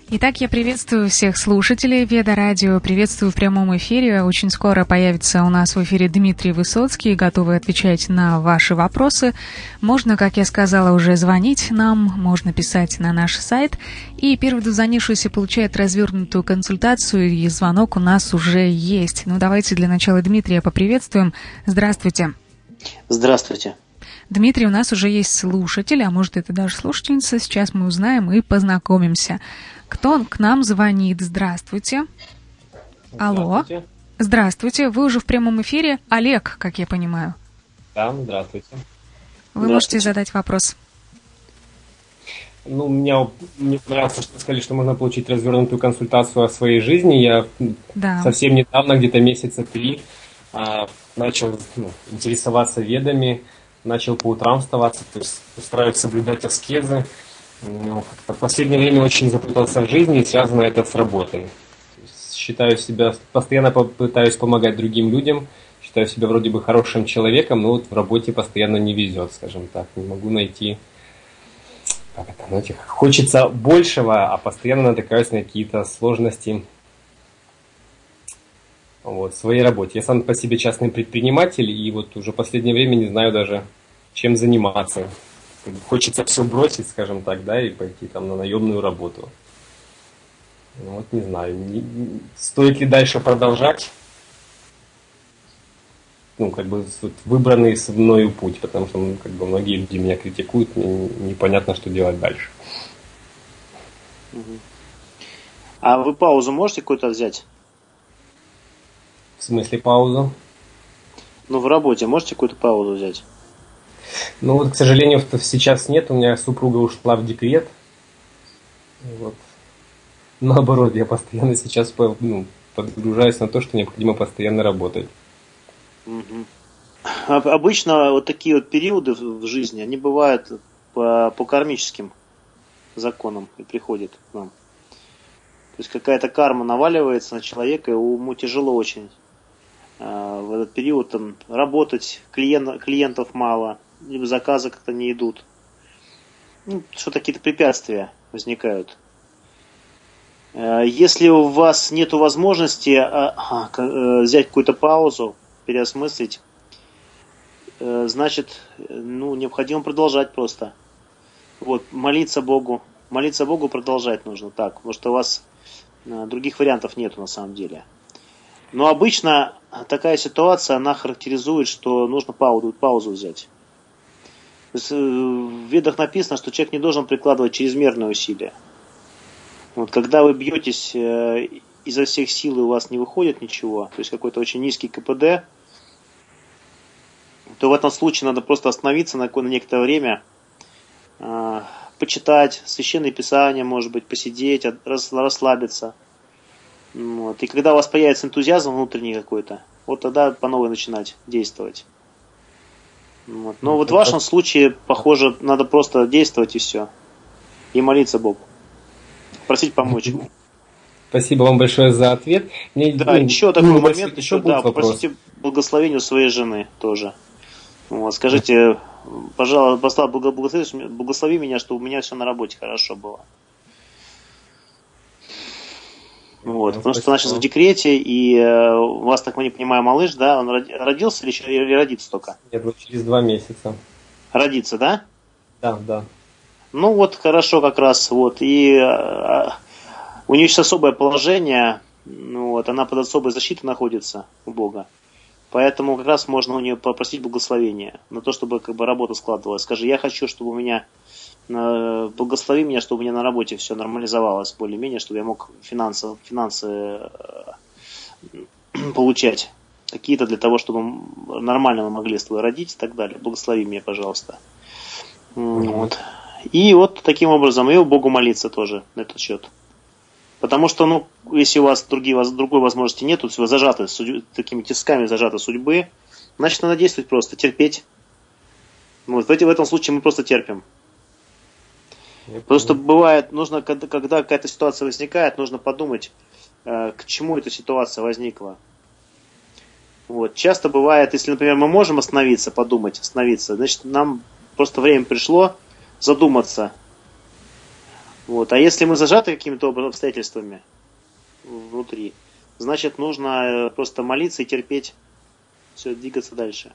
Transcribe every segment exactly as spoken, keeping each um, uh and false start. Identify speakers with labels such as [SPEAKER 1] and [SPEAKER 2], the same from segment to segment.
[SPEAKER 1] Итак, я приветствую всех слушателей Веда Радио, приветствую в прямом эфире. Очень скоро появится у нас в эфире Дмитрий Высоцкий, готовый отвечать на ваши вопросы. Можно, как я сказала, уже звонить нам, можно писать на наш сайт. И первый дозвонившийся получает развернутую консультацию, и звонок у нас уже есть. Ну, давайте для начала Дмитрия поприветствуем. Здравствуйте.
[SPEAKER 2] Здравствуйте.
[SPEAKER 1] Дмитрий, у нас уже есть слушатель, а может, это даже слушательница. Сейчас мы узнаем и познакомимся. Кто к нам звонит? Здравствуйте. Алло.
[SPEAKER 3] Здравствуйте.
[SPEAKER 1] Здравствуйте. Вы уже в прямом эфире. Олег, как я понимаю.
[SPEAKER 3] Да, здравствуйте.
[SPEAKER 1] Вы можете задать вопрос.
[SPEAKER 3] Ну, меня, мне понравилось, что сказали, что можно получить развернутую консультацию о своей жизни. Я
[SPEAKER 1] да.
[SPEAKER 3] совсем недавно, где-то месяца три, а, начал ну, интересоваться ведами, начал по утрам вставаться, то есть стараюсь соблюдать аскезы. Ну, в последнее время очень запутался в жизни, и связано это с работой. Считаю себя, постоянно пытаюсь помогать другим людям, считаю себя вроде бы хорошим человеком, но вот в работе постоянно не везет, скажем так. Не могу найти, как это, знаете, хочется большего, а постоянно натыкаюсь на какие-то сложности вот, в своей работе. Я сам по себе частный предприниматель, и вот уже в последнее время не знаю даже, чем заниматься. Хочется все бросить, скажем так, да, и пойти там на наемную работу. Ну, вот не знаю, не, не, стоит ли дальше продолжать, ну, как бы, вот, выбранный со мною путь, потому что, ну, как бы, многие люди меня критикуют, мне непонятно, что делать дальше.
[SPEAKER 2] А вы паузу можете какую-то взять?
[SPEAKER 3] В смысле паузу?
[SPEAKER 2] Ну, в работе можете какую-то паузу взять?
[SPEAKER 3] Ну вот, к сожалению, сейчас нет, у меня супруга ушла в декрет. Вот. Наоборот, я постоянно сейчас ну, подгружаюсь на то, что необходимо постоянно работать.
[SPEAKER 2] Угу. Обычно вот такие вот периоды в жизни, они бывают по, по кармическим законам и приходят к нам. То есть какая-то карма наваливается на человека, и ему тяжело очень в этот период там, работать, клиент, клиентов мало, либо заказы как-то не идут. Ну, что-то какие-то препятствия возникают. Если у вас нет возможности взять какую-то паузу, переосмыслить, значит, ну, необходимо продолжать просто. Вот, молиться Богу. Молиться Богу продолжать нужно так, потому что у вас других вариантов нету на самом деле. Но обычно такая ситуация, она характеризует, что нужно паузу, паузу взять. То есть в ведах написано, что человек не должен прикладывать чрезмерные усилия. Вот, когда вы бьетесь э, изо всех сил и у вас не выходит ничего, то есть какой-то очень низкий ка пэ дэ, то в этом случае надо просто остановиться на, на некоторое время, э, почитать Священное Писание, может быть, посидеть, расслабиться. Вот. И когда у вас появится энтузиазм внутренний какой-то, вот тогда по новой начинать действовать. Вот. Но вот в вашем случае, похоже, надо просто действовать и все. И молиться Богу. Просить помочь ему.
[SPEAKER 3] Спасибо вам большое за ответ. Мне,
[SPEAKER 2] да,
[SPEAKER 3] ну,
[SPEAKER 2] еще такой
[SPEAKER 3] ну,
[SPEAKER 2] момент, еще, да, попросите благословения у своей жены тоже. Вот, скажите, пожалуйста, благослови, благослови меня, чтобы у меня все на работе хорошо было. Вот, потому что она сейчас в декрете, и э, у вас, так мы не понимаем, малыш, да, он родился или, или родится только?
[SPEAKER 3] Нет, вот через два месяца.
[SPEAKER 2] Родится, да?
[SPEAKER 3] Да, да.
[SPEAKER 2] Ну вот, хорошо как раз, вот, и э, у нее сейчас особое положение, ну, вот, она под особой защитой находится у Бога, поэтому как раз можно у нее попросить благословения на то, чтобы как бы работа складывалась. Скажи, я хочу, чтобы у меня благослови меня, чтобы у меня на работе все нормализовалось более-менее, чтобы я мог финансы, финансы получать какие-то для того, чтобы нормально мы могли с тобой родить и так далее. Благослови меня, пожалуйста. Вот. И вот таким образом, и Богу молиться тоже на этот счет. Потому что, ну, если у вас другие, другой возможности нет, то вы зажаты, судьбы, такими тисками зажаты судьбы, значит, надо действовать просто, терпеть. Вот. В этом случае мы просто терпим. Просто бывает, нужно, когда, когда какая-то ситуация возникает, нужно подумать, э, к чему эта ситуация возникла. Вот. Часто бывает, если, например, мы можем остановиться, подумать, остановиться, значит, нам просто время пришло задуматься, Вот. А если мы зажаты какими-то обстоятельствами внутри, значит, нужно просто молиться и терпеть, все, двигаться дальше.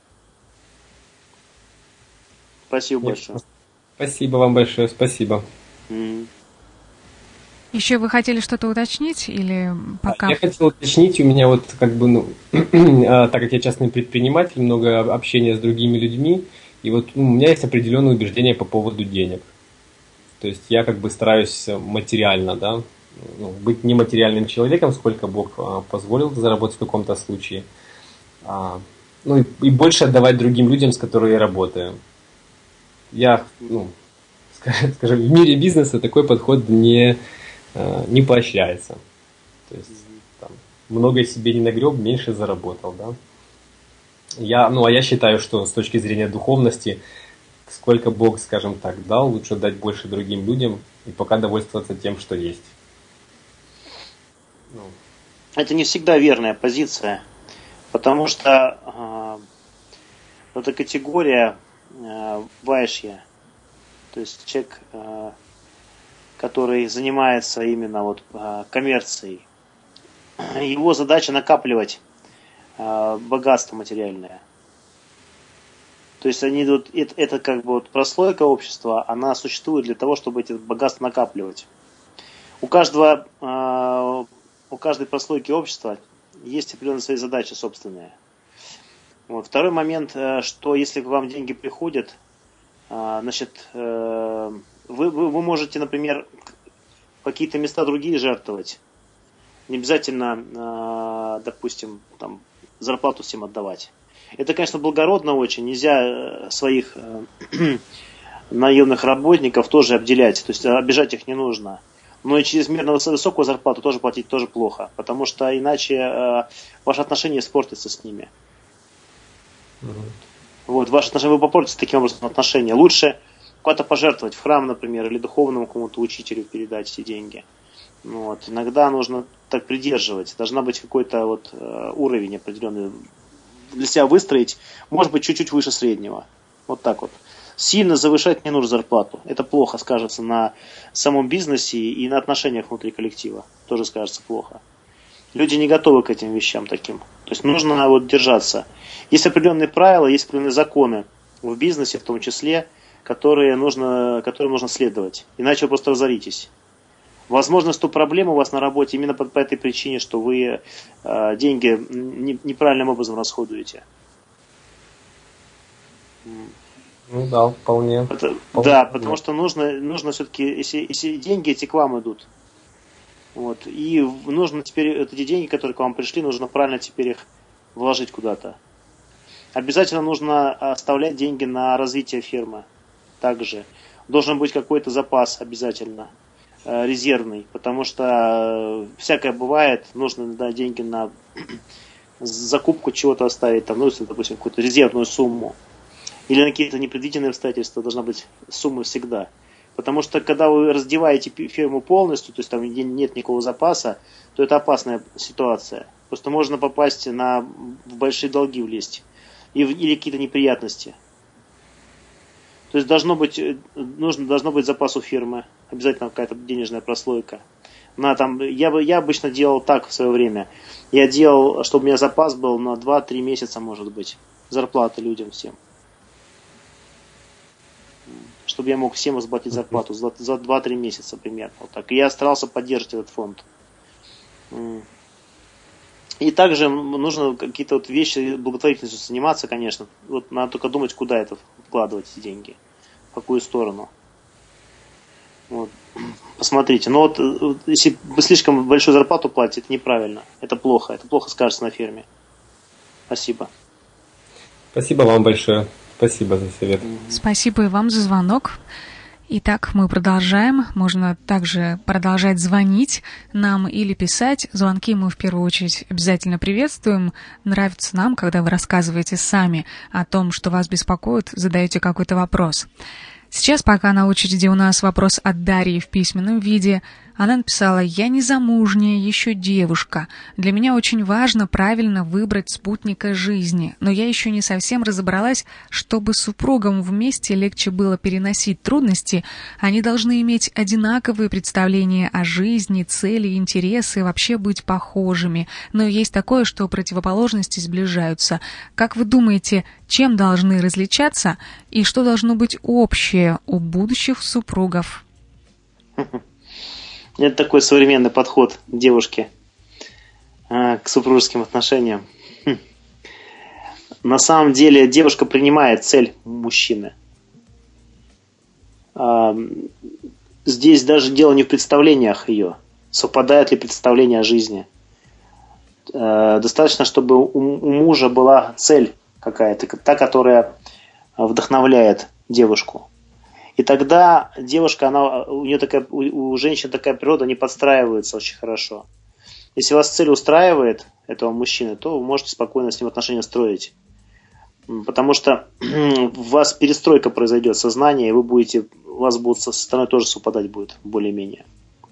[SPEAKER 2] Спасибо Нет, большое.
[SPEAKER 3] Спасибо вам большое, спасибо.
[SPEAKER 2] Mm.
[SPEAKER 1] Еще вы хотели что-то уточнить или пока?
[SPEAKER 3] Я хотел уточнить, у меня вот как бы, ну, так как я частный предприниматель, много общения с другими людьми, и вот ну, у меня есть определенные убеждения по поводу денег. То есть я как бы стараюсь материально, да, ну, быть нематериальным человеком, сколько Бог а, позволил заработать в каком-то случае, а, ну и, и больше отдавать другим людям, с которыми я работаю. Я, ну, скажем, в мире бизнеса такой подход не, не поощряется. То есть там, много себе не нагреб, меньше заработал, да. Я, ну, а я считаю, что с точки зрения духовности, сколько Бог, скажем так, дал, лучше дать больше другим людям и пока довольствоваться тем, что есть.
[SPEAKER 2] Ну. Это не всегда верная позиция, потому что э, эта категория э, вайшья, то есть человек, э, который занимается именно вот, э, коммерцией, его задача накапливать э, богатство материальное. То есть они идут, это, это как бы вот прослойка общества, она существует для того, чтобы эти богатства накапливать. У каждого, э, у каждой прослойки общества есть определенные свои задачи собственные. Вот. Второй момент, э, что если к вам деньги приходят, э, значит, э, вы, вы, вы можете, например, какие-то места другие жертвовать. Не обязательно, э, допустим, там, зарплату всем отдавать. Это, конечно, благородно очень. Нельзя своих э, наемных работников тоже обделять. То есть обижать их не нужно. Но и чрезмерно высокую зарплату тоже платить тоже плохо. Потому что иначе э, ваши отношения испортятся с ними. Mm-hmm. Вот, ваши отношения, вы попортите таким образом отношения. Лучше куда-то пожертвовать, в храм, например, или духовному кому-то учителю передать эти деньги. Вот. Иногда нужно так придерживать. Должна быть какой-то вот, э, уровень определенный для себя выстроить, может быть, чуть-чуть выше среднего. Вот так вот. Сильно завышать не нужно зарплату. Это плохо скажется на самом бизнесе и на отношениях внутри коллектива. Тоже скажется плохо. Люди не готовы к этим вещам таким. То есть нужно вот держаться. Есть определенные правила, есть определенные законы в бизнесе в том числе, которые нужно, которым нужно следовать. Иначе вы просто разоритесь. Возможно, что проблема у вас на работе именно по, по этой причине, что вы э, деньги не, неправильным образом расходуете.
[SPEAKER 3] Ну да, вполне.
[SPEAKER 2] Это,
[SPEAKER 3] вполне
[SPEAKER 2] да, потому что нужно, нужно все-таки, если, если деньги эти к вам идут, вот, и нужно теперь эти деньги, которые к вам пришли, нужно правильно теперь их вложить куда-то. Обязательно нужно оставлять деньги на развитие фирмы. Также должен быть какой-то запас обязательно. Резервный, потому что всякое бывает, нужно да, деньги на закупку чего-то оставить, там, ну, допустим, какую-то резервную сумму, или на какие-то непредвиденные обстоятельства должна быть сумма всегда. Потому что когда вы раздеваете фирму полностью, то есть там нет никакого запаса, то это опасная ситуация. Просто можно попасть на в большие долги влезть, или какие-то неприятности. То есть должно быть, нужно, должно быть запас у фирмы, обязательно какая-то денежная прослойка. На, там, я, бы, я обычно делал так в свое время. Я делал, чтобы у меня запас был на два-три месяца, может быть, зарплаты людям всем. Чтобы я мог всем заплатить зарплату за, за два-три месяца примерно. Вот так. И я старался поддерживать этот фонд. И также нужно какие-то вот вещи благотворительностью заниматься, конечно. Вот надо только думать, куда это вкладывать эти деньги, в какую сторону. Вот. Посмотрите. Но вот если вы слишком большую зарплату платите, это неправильно. Это плохо. Это плохо скажется на фирме. Спасибо.
[SPEAKER 3] Спасибо вам большое. Спасибо за совет.
[SPEAKER 1] Спасибо и вам за звонок. Итак, мы продолжаем. Можно также продолжать звонить нам или писать. Звонки мы в первую очередь обязательно приветствуем. Нравится нам, когда вы рассказываете сами о том, что вас беспокоит, задаете какой-то вопрос. Сейчас пока на очереди у нас вопрос от Дарьи в письменном виде. Она написала: «Я незамужняя, еще девушка. Для меня очень важно правильно выбрать спутника жизни, но я еще не совсем разобралась, чтобы супругам вместе легче было переносить трудности. Они должны иметь одинаковые представления о жизни, цели, интересы, вообще быть похожими. Но есть такое, что противоположности сближаются. Как вы думаете, чем должны различаться и что должно быть общее у будущих супругов?»
[SPEAKER 2] Это такой современный подход девушки э, к супружеским отношениям. Хм. На самом деле девушка принимает цель мужчины. Э, здесь даже дело не в представлениях ее, совпадают ли представления о жизни. Э, достаточно, чтобы у, у мужа была цель какая-то, та, которая вдохновляет девушку. И тогда девушка, она, у нее такая, у, у женщин такая природа, они подстраиваются очень хорошо. Если вас цель устраивает этого мужчины, то вы можете спокойно с ним отношения строить. Потому что у вас перестройка произойдет сознания, и вы будете, у вас будут со стороны тоже совпадать будет более-менее.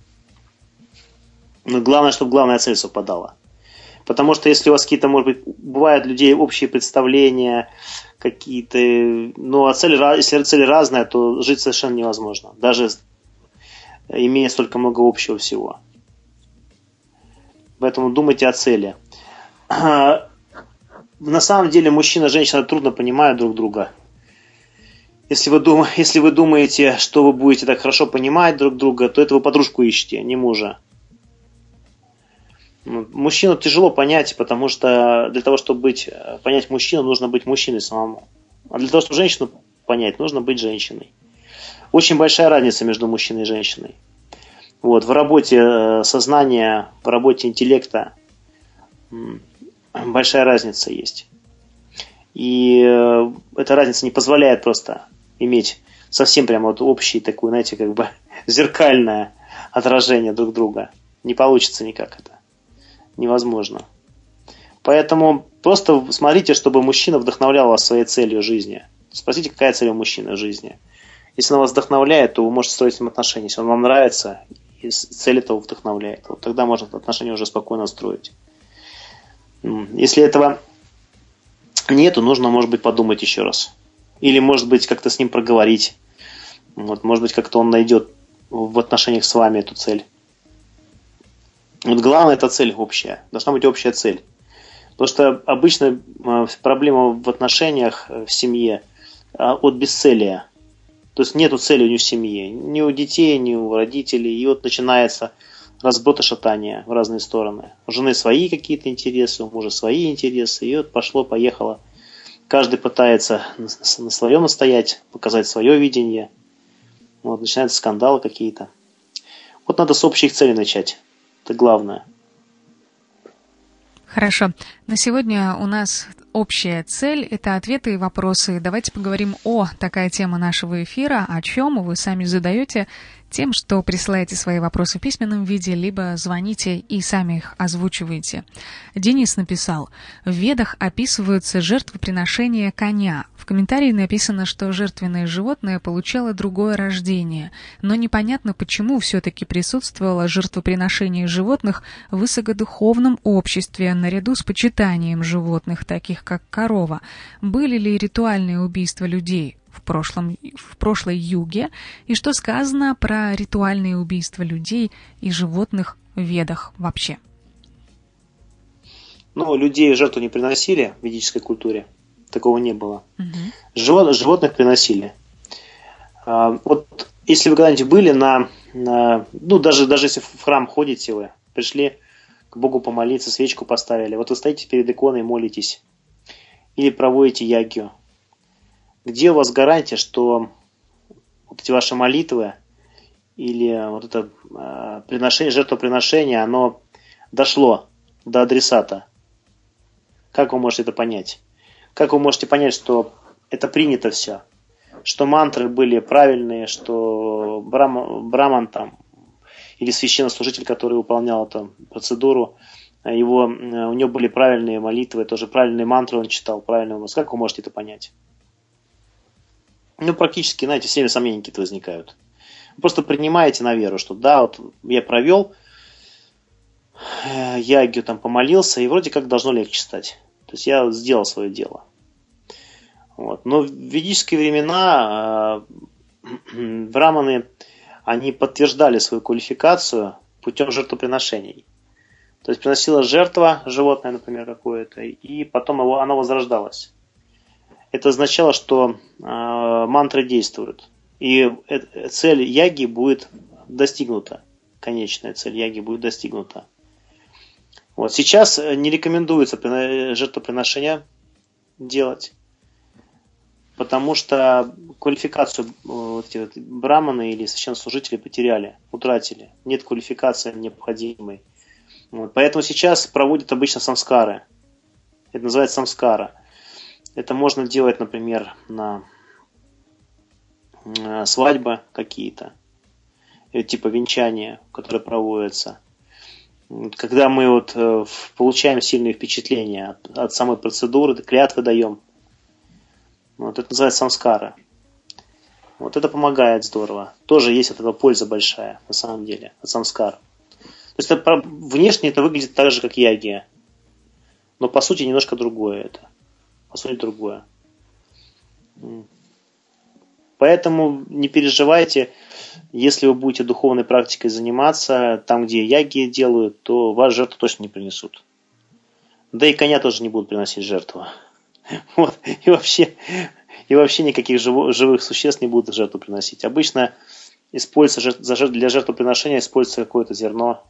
[SPEAKER 2] Но главное, чтобы главная цель совпадала. Потому что если у вас какие-то, может быть, бывают у людей общие представления, какие-то, ну, а цели, если цели разные, то жить совершенно невозможно, даже имея столько много общего всего. Поэтому думайте о цели. На самом деле мужчина и женщина трудно понимают друг друга. Если вы, дум... если вы думаете, что вы будете так хорошо понимать друг друга, то это вы подружку ищете, не мужа. Мужчину тяжело понять, потому что для того, чтобы быть, понять мужчину, нужно быть мужчиной самому. А для того, чтобы женщину понять, нужно быть женщиной. Очень большая разница между мужчиной и женщиной. Вот, в работе сознания, в работе интеллекта большая разница есть. И эта разница не позволяет просто иметь совсем прямо вот общее такое, знаете, как бы зеркальное отражение друг друга. Не получится никак это. Невозможно. Поэтому просто смотрите, чтобы мужчина вдохновлял вас своей целью жизни. Спросите, какая цель у мужчины в жизни. Если она вас вдохновляет, то вы можете строить с ним отношения. Если он вам нравится, и цель этого вдохновляет, вот тогда можно отношения уже спокойно строить. Если этого нету, нужно, может быть, подумать еще раз. Или, может быть, как-то с ним проговорить. Вот, может быть, как-то он найдет в отношениях с вами эту цель. Вот главное, это цель общая. Должна быть общая цель. Потому что обычно проблема в отношениях в семье от бесцелия. То есть нету цели у них в семье. Ни у детей, ни у родителей. И вот начинается разброд и шатание в разные стороны. У жены свои какие-то интересы, у мужа свои интересы. И вот пошло-поехало. Каждый пытается на своем настоять, показать свое видение. Вот, начинаются скандалы какие-то. Вот надо с общих целей начать. Это главное.
[SPEAKER 1] Хорошо. На сегодня у нас общая цель – это ответы и вопросы. Давайте поговорим о такая тема нашего эфира, о чем вы сами задаете тем, что присылаете свои вопросы в письменном виде, либо звоните и сами их озвучиваете. Денис написал: в Ведах описываются жертвоприношения коня. В комментарии написано, что жертвенное животное получало другое рождение, но непонятно, почему все-таки присутствовало жертвоприношение животных в высокодуховном обществе наряду с почитанием животных, таких как корова. Были ли ритуальные убийства людей в прошлом, в прошлой юге, и что сказано про ритуальные убийства людей и животных в Ведах вообще?
[SPEAKER 2] Ну, людей в жертву не приносили в ведической культуре. Такого не было.
[SPEAKER 1] Угу.
[SPEAKER 2] Живот, животных приносили. А, вот если вы когда-нибудь были на, на... Ну, даже, даже если в храм ходите вы, пришли к Богу помолиться, свечку поставили, вот вы стоите перед иконой, молитесь. Или проводите ягью. Где у вас гарантия, что вот эти ваши молитвы или вот это э, приношение, жертвоприношение, оно дошло до адресата? Как вы можете это понять? Как вы можете понять, что это принято все? Что мантры были правильные, что брам, браман там, или священнослужитель, который выполнял эту процедуру, его, у него были правильные молитвы, тоже правильные мантры он читал, правильно. Как вы можете это понять? Ну, практически, знаете, все сомнения какие-то возникают. Вы просто принимаете на веру, что да, вот я провел, ягью там помолился, и вроде как должно легче стать. То есть я сделал свое дело. Вот. Но в ведические времена э, браманы, они подтверждали свою квалификацию путем жертвоприношений. То есть приносилась жертва, животное, например, какое-то, и потом его, оно возрождалось. Это означало, что э, мантры действуют. И э, цель яги будет достигнута. Конечная цель яги будет достигнута. Вот. Сейчас не рекомендуется жертвоприношения делать, потому что квалификацию вот эти вот браманы или священнослужители потеряли, утратили. Нет квалификации необходимой. Вот. Поэтому сейчас проводят обычно самскары. Это называется самскара. Это можно делать, например, на свадьбы какие-то, типа венчания, которые проводятся. Когда мы вот получаем сильные впечатления от, от самой процедуры, клятвы даем. Вот это называется самскара. Вот это помогает здорово. Тоже есть от этого польза большая, на самом деле, от самскар. То есть это, внешне это выглядит так же, как ягия. Но по сути немножко другое это. По сути другое. Поэтому не переживайте, если вы будете духовной практикой заниматься, там, где ягии делают, то вас жертву точно не принесут. Да и коня тоже не будут приносить жертву. Вот. И вообще, и вообще никаких живо, живых существ не будут жертву приносить. Обычно используется для жертвоприношения используется какое-то зерно.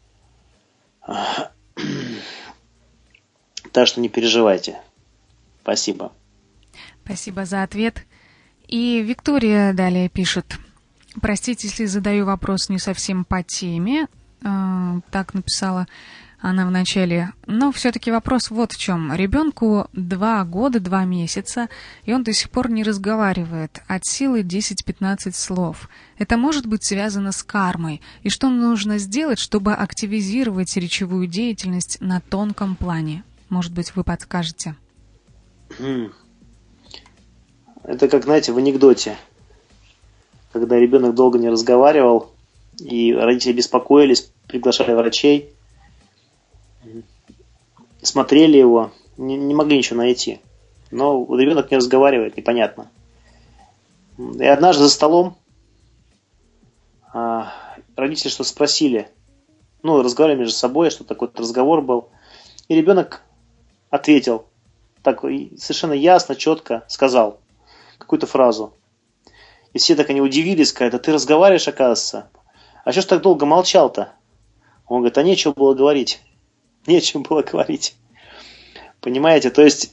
[SPEAKER 2] Так что не переживайте. Спасибо.
[SPEAKER 1] Спасибо за ответ. И Виктория далее пишет. Простите, если задаю вопрос не совсем по теме. Э, так написала она в начале. Но все-таки вопрос вот в чем. Ребенку два года, два месяца, и он до сих пор не разговаривает. От силы десять-пятнадцать слов. Это может быть связано с кармой. И что нужно сделать, чтобы активизировать речевую деятельность на тонком плане? Может быть, вы подскажете?
[SPEAKER 2] Это как, знаете, в анекдоте. Когда ребенок долго не разговаривал, и родители беспокоились, приглашали врачей, смотрели его, не, не могли ничего найти. Но ребенок не разговаривает, непонятно. И однажды за столом а, родители что-то спросили. Ну, разговаривали между собой, что такой разговор был. И ребенок ответил. Так совершенно ясно, четко сказал какую-то фразу. И все так они удивились, сказали, да ты разговариваешь, оказывается. А что ж так долго молчал-то? Он говорит, а нечего было говорить. Нечего было говорить. Понимаете, то есть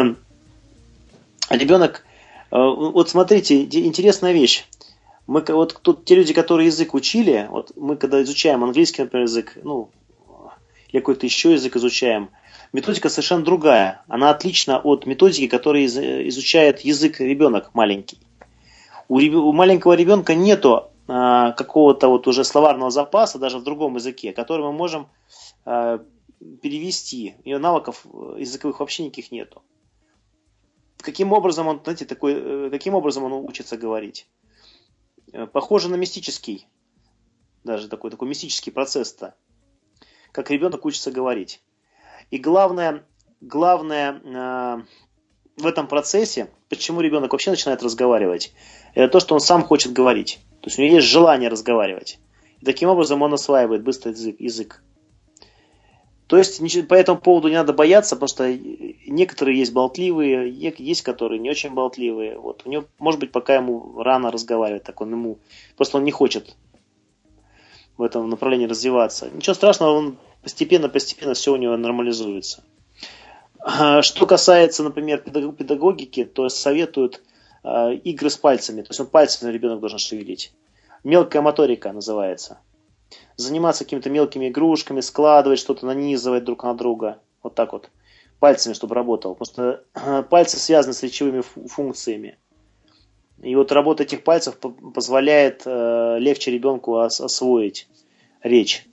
[SPEAKER 2] ребенок, вот смотрите, интересная вещь. Мы вот тут те люди, которые язык учили, вот мы когда изучаем английский, например, язык, ну, или какой-то еще язык изучаем, методика совершенно другая. Она отлична от методики, которую изучает язык ребенок маленький. У, реб... у маленького ребенка нету а, какого-то вот уже словарного запаса, даже в другом языке, который мы можем а, перевести. Ее навыков языковых вообще никаких нету. Каким образом он, знаете, такой, каким образом он учится говорить? Похоже на мистический, даже такой, такой мистический процесс-то, как ребенок учится говорить. И главное, главное э, в этом процессе, почему ребенок вообще начинает разговаривать, это то, что он сам хочет говорить. То есть у него есть желание разговаривать. И таким образом он осваивает быстро язык. язык. То есть по этому поводу не надо бояться, потому что некоторые есть болтливые, есть которые не очень болтливые. Вот. У него, может быть, пока ему рано разговаривать, так он ему, просто он не хочет в этом направлении развиваться. Ничего страшного, он постепенно-постепенно все у него нормализуется. Что касается, например, педагогики, то советуют э, игры с пальцами. То есть он пальцами ребенок должен шевелить. Мелкая моторика называется. Заниматься какими-то мелкими игрушками, складывать что-то, нанизывать друг на друга. Вот так вот. Пальцами, чтобы работал. Потому что э, пальцы связаны с речевыми функциями. И вот работа этих пальцев позволяет э, легче ребенку ос- освоить речь.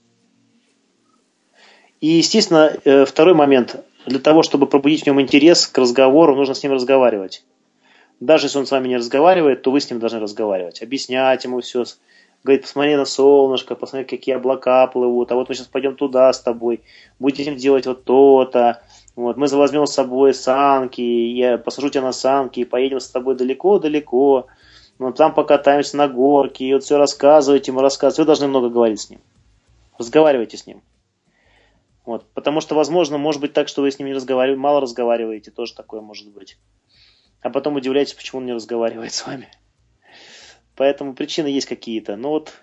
[SPEAKER 2] И, естественно, э, второй момент. Для того, чтобы пробудить в нем интерес к разговору, нужно с ним разговаривать. Даже если он с вами не разговаривает, то вы с ним должны разговаривать. Объяснять ему все, говорит, посмотри на солнышко, посмотри, какие облака плывут, а вот мы сейчас пойдем туда с тобой, будем делать вот то-то, вот, мы возьмем с собой санки, я посажу тебя на санки, и поедем с тобой далеко-далеко, вот там покатаемся на горке, и вот все рассказывайте ему, рассказывайте, вы должны много говорить с ним, разговаривайте с ним. Вот, потому что, возможно, может быть так, что вы с ним не разговариваете, мало разговариваете, тоже такое может быть. А потом удивляетесь, почему он не разговаривает с вами. Поэтому причины есть какие-то. Но вот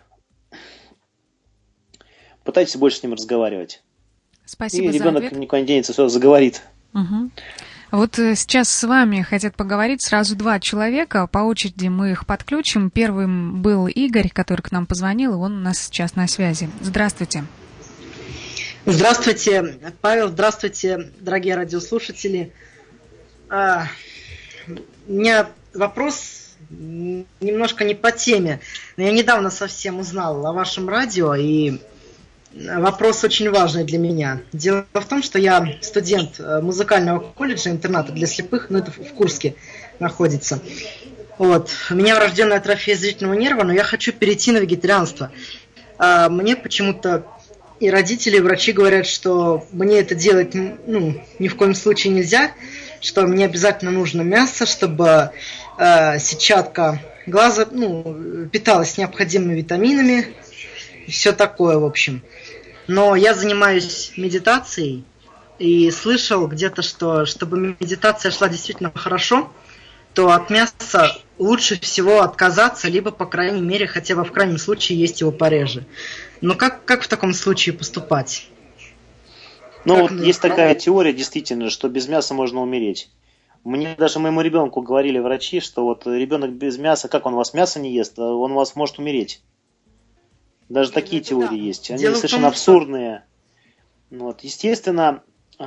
[SPEAKER 2] пытайтесь больше с ним разговаривать.
[SPEAKER 1] Спасибо
[SPEAKER 2] и
[SPEAKER 1] за
[SPEAKER 2] ребенок
[SPEAKER 1] ответ.
[SPEAKER 2] никуда не денется, все заговорит.
[SPEAKER 1] Угу. Вот сейчас с вами хотят поговорить сразу два человека. По очереди мы их подключим. Первым был Игорь, который к нам позвонил, и он у нас сейчас на связи. Здравствуйте.
[SPEAKER 4] Здравствуйте, Павел. Здравствуйте, дорогие радиослушатели. А, у меня вопрос немножко не по теме. Но я недавно совсем узнал о вашем радио, и вопрос очень важный для меня. Дело в том, что я студент музыкального колледжа, интерната для слепых, но это в Курске находится. Вот. У меня врожденная атрофия зрительного нерва, но я хочу перейти на вегетарианство. А мне почему-то и родители, и врачи говорят, что мне это делать ну, ни в коем случае нельзя, что мне обязательно нужно мясо, чтобы э, сетчатка глаза ну, питалась необходимыми витаминами и все такое, в общем. Но я занимаюсь медитацией и слышал где-то, что чтобы медитация шла действительно хорошо, то от мяса лучше всего отказаться, либо, по крайней мере, хотя бы в крайнем случае есть его пореже. Но как, как в таком случае поступать?
[SPEAKER 2] Ну,
[SPEAKER 4] как
[SPEAKER 2] вот
[SPEAKER 4] мне...
[SPEAKER 2] есть такая теория, действительно, что без мяса можно умереть. Мне даже моему ребенку говорили врачи, что вот ребенок без мяса, как он у вас мясо не ест, он у вас может умереть. Даже такие теории да. есть. Они Дело совершенно том, абсурдные. Что... Вот. Естественно,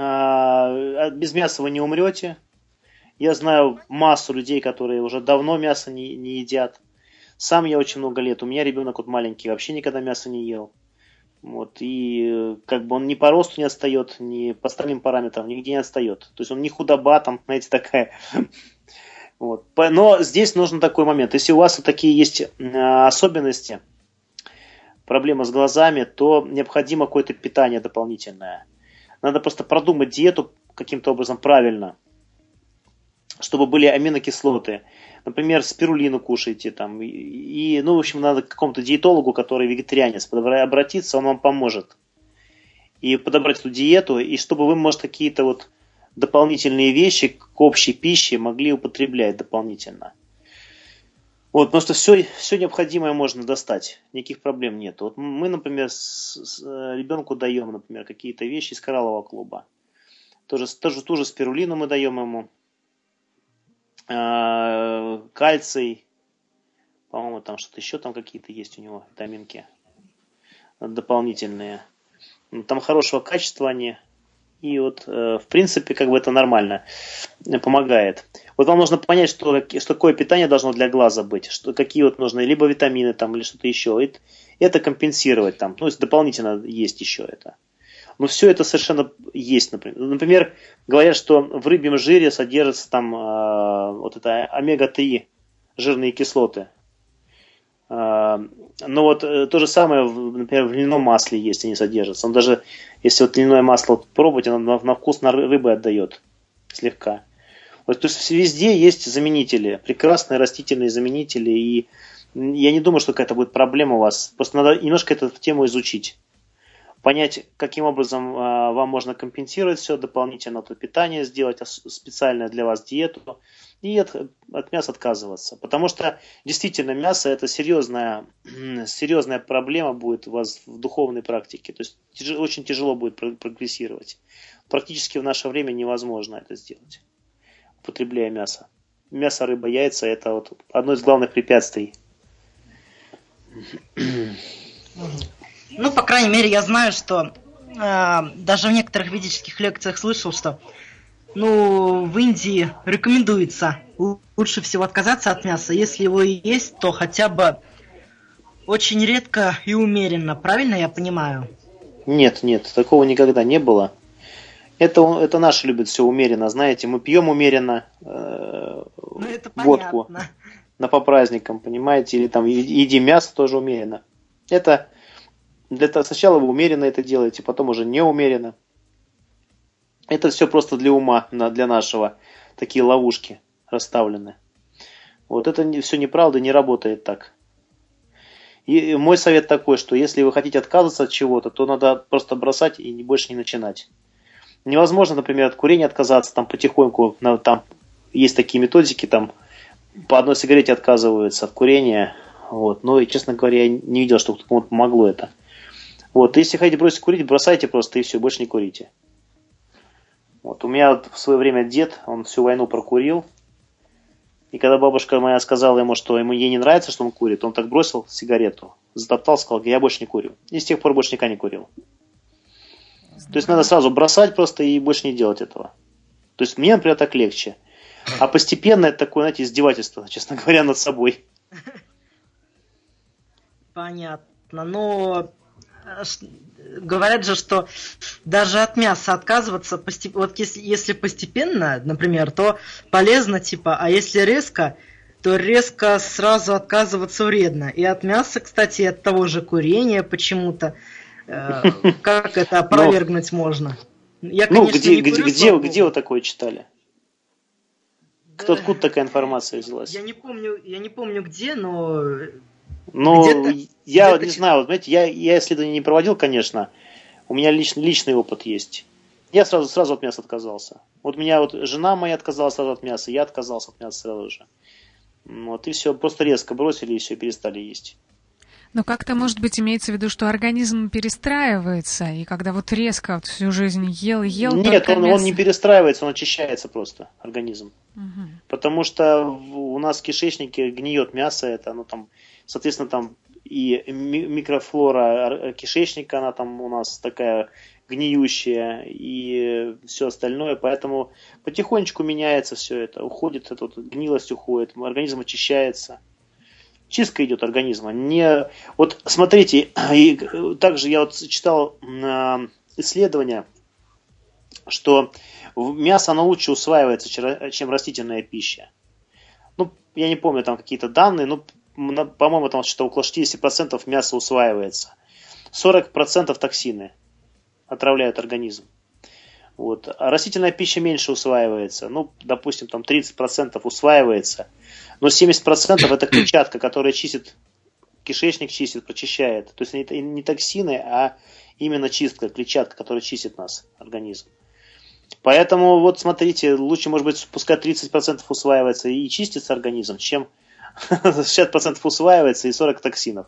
[SPEAKER 2] без мяса вы не умрете. Я знаю массу людей, которые уже давно мясо не, не едят. Сам я очень много лет. У меня ребенок вот маленький, вообще никогда мясо не ел. Вот. И как бы он ни по росту не отстает, ни по остальным параметрам, нигде не отстает. То есть он не худоба, там, знаете, такая. Вот. Но здесь нужен такой момент. Если у вас вот такие есть особенности, проблема с глазами, то необходимо какое-то питание дополнительное. Надо просто продумать диету каким-то образом правильно, чтобы были аминокислоты. Например, спирулину кушайте там. И, и, ну, в общем, надо к какому-то диетологу, который вегетарианец, обратиться, он вам поможет. И подобрать эту диету, и чтобы вы, может, какие-то вот дополнительные вещи к общей пище могли употреблять дополнительно. Вот, потому что все, все необходимое можно достать, никаких проблем нет. Вот мы, например, с, с, ребенку даем, например, какие-то вещи из кораллового клуба. Тоже, тоже, ту же спирулину мы даем ему. Кальций, по-моему, там что-то еще там какие-то есть у него витаминки дополнительные. Там хорошего качества они. И вот, в принципе, как бы это нормально помогает. Вот вам нужно понять, что, что какое питание должно для глаза быть, что, какие вот нужны, либо витамины там, или что-то еще. И это компенсировать там. Ну, дополнительно есть еще это. Но все это совершенно есть, например. Например, говорят, что в рыбьем жире содержится там э, вот это омега три жирные кислоты. Э, но вот э, то же самое, например, в льняном масле есть, они содержатся. Он даже, если вот льняное масло пробовать, оно на, на вкус на рыбы отдает слегка. Вот, то есть везде есть заменители, прекрасные растительные заменители. И я не думаю, что какая-то будет проблема у вас. Просто надо немножко эту тему изучить. Понять, каким образом э, вам можно компенсировать все дополнительно, то питание сделать, специальное для вас диету, и от, от мяса отказываться. Потому что действительно мясо это серьезная, серьезная проблема будет у вас в духовной практике. То есть тяж, очень тяжело будет прогрессировать. Практически в наше время невозможно это сделать, употребляя мясо. Мясо, рыба, яйца это вот одно из главных препятствий.
[SPEAKER 4] Ну, по крайней мере, я знаю, что э, даже в некоторых ведических лекциях слышал, что ну, в Индии рекомендуется лучше всего отказаться от мяса. Если его и есть, то хотя бы очень редко и умеренно. Правильно я понимаю?
[SPEAKER 2] Нет, нет, такого никогда не было. Это, это наши любят все умеренно, знаете. Мы пьем умеренно э,
[SPEAKER 4] ну, это
[SPEAKER 2] водку.
[SPEAKER 4] Понятно.
[SPEAKER 2] на по праздникам, понимаете, или там едим мясо тоже умеренно. Это для того, сначала вы умеренно это делаете, потом уже неумеренно. Это все просто для ума, для нашего, такие ловушки расставлены. Вот это все неправда, не работает так. И мой совет такой, что если вы хотите отказываться от чего-то, то надо просто бросать и больше не начинать. Невозможно, например, от курения отказаться там потихоньку, там есть такие методики, там по одной сигарете отказываются от курения. Вот. Но, честно говоря, я не видел, что кому-то помогло это. Вот. Если хотите бросить курить, бросайте просто и все, больше не курите. Вот. У меня в свое время дед, он всю войну прокурил. И когда бабушка моя сказала ему, что ему ей не нравится, что он курит, он так бросил сигарету, затоптал, сказал, я больше не курю. И с тех пор больше никогда не курил. То есть надо сразу бросать просто и больше не делать этого. То есть мне, например, так легче. А постепенно это такое, знаете, издевательство, честно говоря, над собой.
[SPEAKER 4] Понятно. Но говорят же, что даже от мяса отказываться, постеп... вот если, если постепенно, например, то полезно, типа, а если резко, то резко сразу отказываться вредно. И от мяса, кстати, и от того же курения почему-то. Э, как это опровергнуть можно? Я,
[SPEAKER 2] ну, где, где, где, где вы такое читали? Кто, откуда такая информация взялась?
[SPEAKER 4] Я не помню, я не помню где, но...
[SPEAKER 2] Ну, я вот не знаю, вот, знаете, я, я исследования не проводил, конечно. У меня личный, личный опыт есть. Я сразу, сразу от мяса отказался. Вот у меня вот жена моя отказалась сразу от мяса, я отказался от мяса сразу же. Вот и все, просто резко бросили и все, перестали есть.
[SPEAKER 1] Но как-то, может быть, имеется в виду, что организм перестраивается, и когда вот резко вот всю жизнь ел, ел...
[SPEAKER 2] Нет, он, он не перестраивается, он очищается просто, организм.
[SPEAKER 1] Угу.
[SPEAKER 2] Потому что у нас в кишечнике гниет мясо, это, ну там, соответственно, там и микрофлора кишечника, она там у нас такая гниющая, и все остальное, поэтому потихонечку меняется все это, уходит, эта вот гнилость уходит, организм очищается. Чистка идет организма. Не... Вот смотрите, и также я вот читал исследования, что мясо оно лучше усваивается, чем растительная пища. Ну, я не помню там какие-то данные, но, по-моему, там что около шестьдесят процентов мяса усваивается. сорок процентов токсины отравляют организм. Вот. А растительная пища меньше усваивается. Ну, допустим, там тридцать процентов усваивается. Но семьдесят процентов это клетчатка, которая чистит, кишечник чистит, прочищает. То есть это не токсины, а именно чистка, клетчатка, которая чистит нас, организм. Поэтому вот смотрите, лучше, может быть, пускай тридцать процентов усваивается и чистится организм, чем шестьдесят процентов усваивается и сорок процентов токсинов.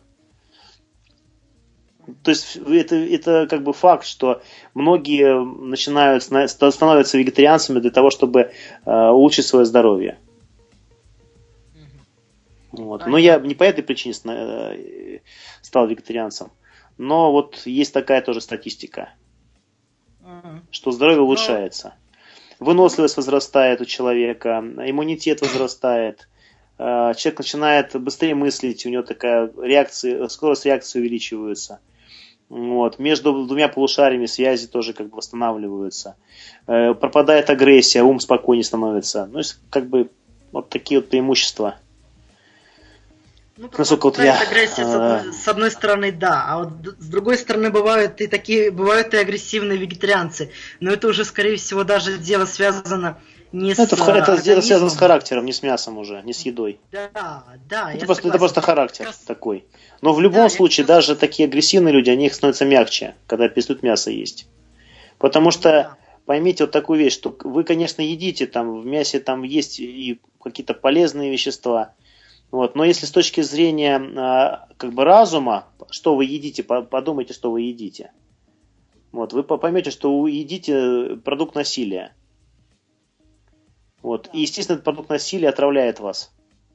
[SPEAKER 2] То есть это, это как бы факт, что многие начинают, становятся вегетарианцами для того, чтобы э, улучшить свое здоровье. Вот. Но я не по этой причине стал вегетарианцем. Но вот есть такая тоже статистика, что здоровье улучшается. Выносливость возрастает у человека, иммунитет возрастает, человек начинает быстрее мыслить, у него такая реакция, скорость реакции увеличивается. Вот. Между двумя полушариями связи тоже как бы восстанавливаются. Пропадает агрессия, ум спокойнее становится. Ну, как бы вот такие вот преимущества.
[SPEAKER 4] Ну, вот я... агрессия, с одной, с одной стороны, да, а вот с другой стороны бывают и такие, бывают и агрессивные вегетарианцы, но это уже, скорее всего, даже дело связано не с
[SPEAKER 2] это, это дело связано с характером, не с мясом уже, не с едой.
[SPEAKER 4] Да, да.
[SPEAKER 2] Это, просто, это просто характер как... такой. Но в любом да, случае, я... даже такие агрессивные люди, они становятся мягче, когда перестают мясо есть. Потому что, да. Поймите вот такую вещь, что вы, конечно, едите, там в мясе там есть и какие-то полезные вещества. Вот. Но если с точки зрения как бы разума, что вы едите, подумайте, что вы едите. Вот. Вы поймете, что вы едите продукт насилия. Вот. И, естественно, этот продукт насилия отравляет вас.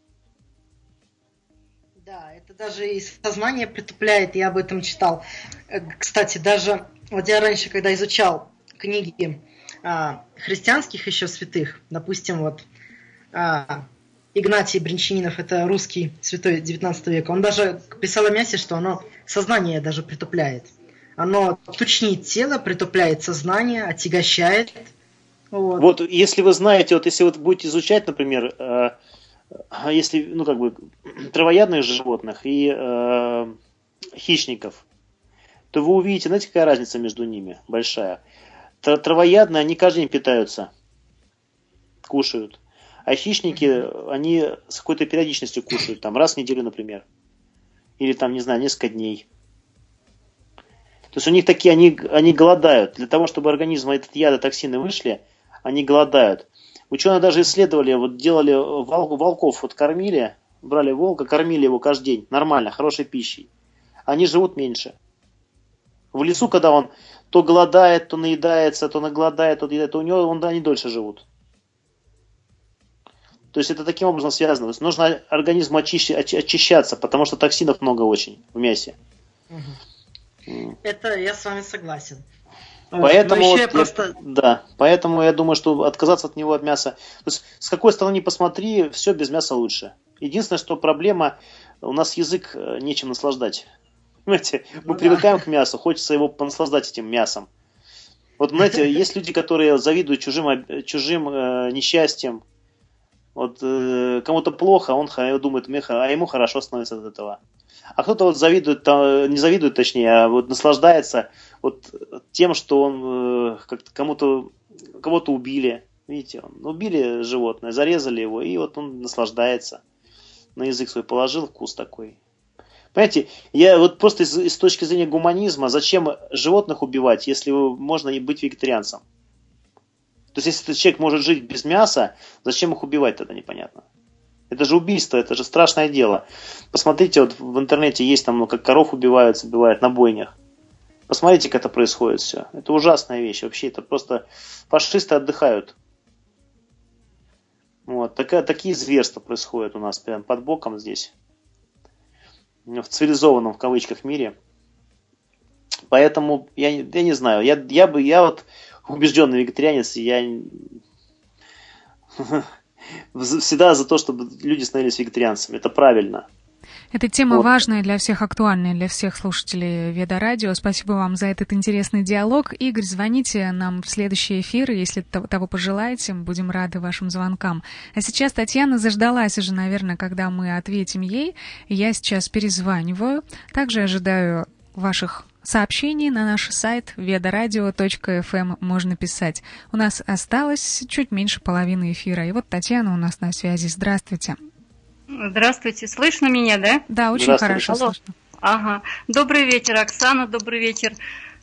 [SPEAKER 4] Да, это даже и сознание притупляет, я об этом читал. Кстати, даже вот я раньше, когда изучал книги а, христианских еще святых, допустим, вот а, Игнатий Бринчанинов, это русский святой девятнадцатого века, он даже писал о мясе, что оно сознание даже притупляет. Оно тучнит тело, притупляет сознание, отягощает.
[SPEAKER 2] Вот. Вот, если вы знаете, вот если вы будете изучать, например, если, ну, как бы, травоядных животных и э, хищников, то вы увидите, знаете, какая разница между ними большая. Травоядные, они каждый день питаются, кушают. А хищники, они с какой-то периодичностью кушают, там, раз в неделю, например. Или там, не знаю, несколько дней. То есть у них такие, они, они голодают. Для того, чтобы организм этот яды, токсины вышли, они голодают. Ученые даже исследовали, вот делали вол, волков, вот кормили, брали волка, кормили его каждый день, нормально, хорошей пищей. Они живут меньше. В лесу, когда он то голодает, то наедается, то наголодает, то наедает, то у него он, они дольше живут. То есть это таким образом связано. То есть нужно организму очищ, очищаться, потому что токсинов много очень в мясе.
[SPEAKER 4] Это я с вами согласен.
[SPEAKER 2] Поэтому, вот я,
[SPEAKER 4] просто...
[SPEAKER 2] да, поэтому я думаю, что отказаться от него, от мяса. То есть, с какой стороны ни посмотри, все без мяса лучше. Единственное, что проблема, у нас язык нечем наслаждать. Понимаете, мы ну, привыкаем да. к мясу, хочется его понаслаждать этим мясом. Вот, знаете, есть люди, которые завидуют чужим, чужим э, несчастьем. Вот э, кому-то плохо, он думает, а ему хорошо становится от этого. А кто-то вот завидует, не завидует, точнее, а вот наслаждается вот тем, что он как-то кому-то, кого-то убили. Видите, он, убили животное, зарезали его, и вот он наслаждается. На язык свой положил, вкус такой. Понимаете, я вот просто из, из точки зрения гуманизма, зачем животных убивать, если можно и быть вегетарианцем? То есть, если этот человек может жить без мяса, зачем их убивать тогда, непонятно. Это же убийство, это же страшное дело. Посмотрите, вот в интернете есть там, ну, как коров убивают, забивают на бойнях. Посмотрите, как это происходит все. Это ужасная вещь. Вообще, это просто фашисты отдыхают. Вот. Такая, такие зверства происходят у нас прямо под боком здесь. В цивилизованном, в кавычках, мире. Поэтому, я, я не знаю, я, я бы, я вот убежденный вегетарианец, я... всегда за то, чтобы люди становились вегетарианцами. Это правильно.
[SPEAKER 1] Эта тема
[SPEAKER 2] вот.
[SPEAKER 1] важная для всех, актуальная для всех слушателей Веда Радио. Спасибо вам за этот интересный диалог. Игорь, звоните нам в следующие эфиры, если того пожелаете. Мы будем рады вашим звонкам. А сейчас Татьяна заждалась уже, наверное, когда мы ответим ей. Я сейчас перезваниваю. Также ожидаю ваших сообщений на наш сайт ведарадио точка эф эм можно писать. У нас осталось чуть меньше половины эфира. И вот Татьяна у нас на связи. Здравствуйте.
[SPEAKER 5] Здравствуйте. Слышно меня, да?
[SPEAKER 1] Да, очень хорошо
[SPEAKER 5] Алло.
[SPEAKER 1] слышно.
[SPEAKER 5] Ага. Добрый вечер, Оксана. Добрый вечер,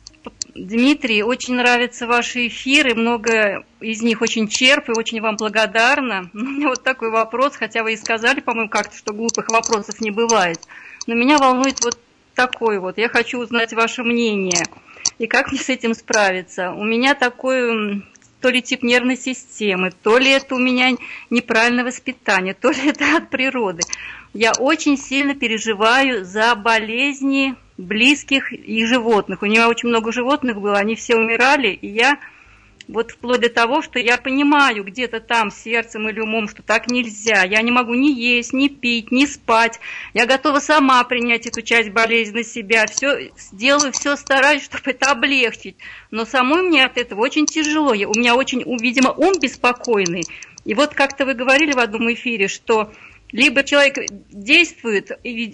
[SPEAKER 5] Дмитрий. Очень нравятся ваши эфиры. Много из них очень черпаю. Очень вам благодарна. У меня вот такой вопрос, хотя вы и сказали, по-моему, как-то, что глупых вопросов не бывает. Но меня волнует вот такой вот. Я хочу узнать ваше мнение. И как мне с этим справиться? У меня такой то ли тип нервной системы, то ли это у меня неправильное воспитание, то ли это от природы. Я очень сильно переживаю за болезни близких и животных. У меня очень много животных было, они все умирали, и я... Вот вплоть до того, что я понимаю где-то там сердцем или умом, что так нельзя. Я не могу ни есть, ни пить, ни спать. Я готова сама принять эту часть болезни на себя. Все делаю, все стараюсь, чтобы это облегчить. Но самой мне от этого очень тяжело. Я, у меня очень, видимо, ум беспокойный. И вот как-то вы говорили в одном эфире, что либо человек действует,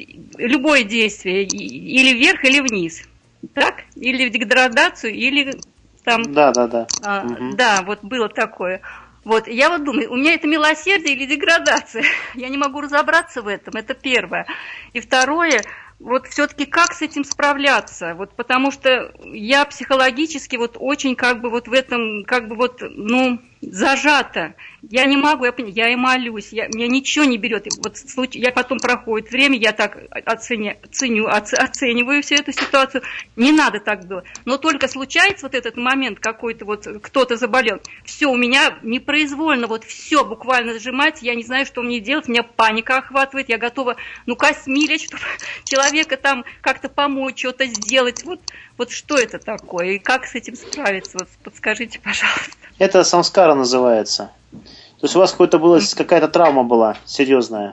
[SPEAKER 5] любое действие, или вверх, или вниз. Так? Или в деградацию, или... Там,
[SPEAKER 2] да, да, да.
[SPEAKER 5] А,
[SPEAKER 2] угу.
[SPEAKER 5] Да, вот было такое. Вот, я вот думаю, у меня это милосердие или деградация? Я не могу разобраться в этом, это первое. И второе, вот все-таки как с этим справляться? Вот, потому что я психологически вот очень как бы вот в этом, как бы вот, ну, зажата. Я не могу, я, я и молюсь, я, меня ничего не берет. Вот, я потом проходит время, я так оценя, ценю, оце, оцениваю всю эту ситуацию. Не надо так было. Но только случается вот этот момент какой-то, вот кто-то заболел. Все, у меня непроизвольно, вот все буквально сжимается, я не знаю, что мне делать, меня паника охватывает, я готова, ну, космилить, чтобы человека там как-то помочь, что-то сделать. Вот, вот что это такое и как с этим справиться? Вот подскажите, пожалуйста.
[SPEAKER 2] Это самскара называется. То есть у вас какой-то была, какая-то травма была серьезная,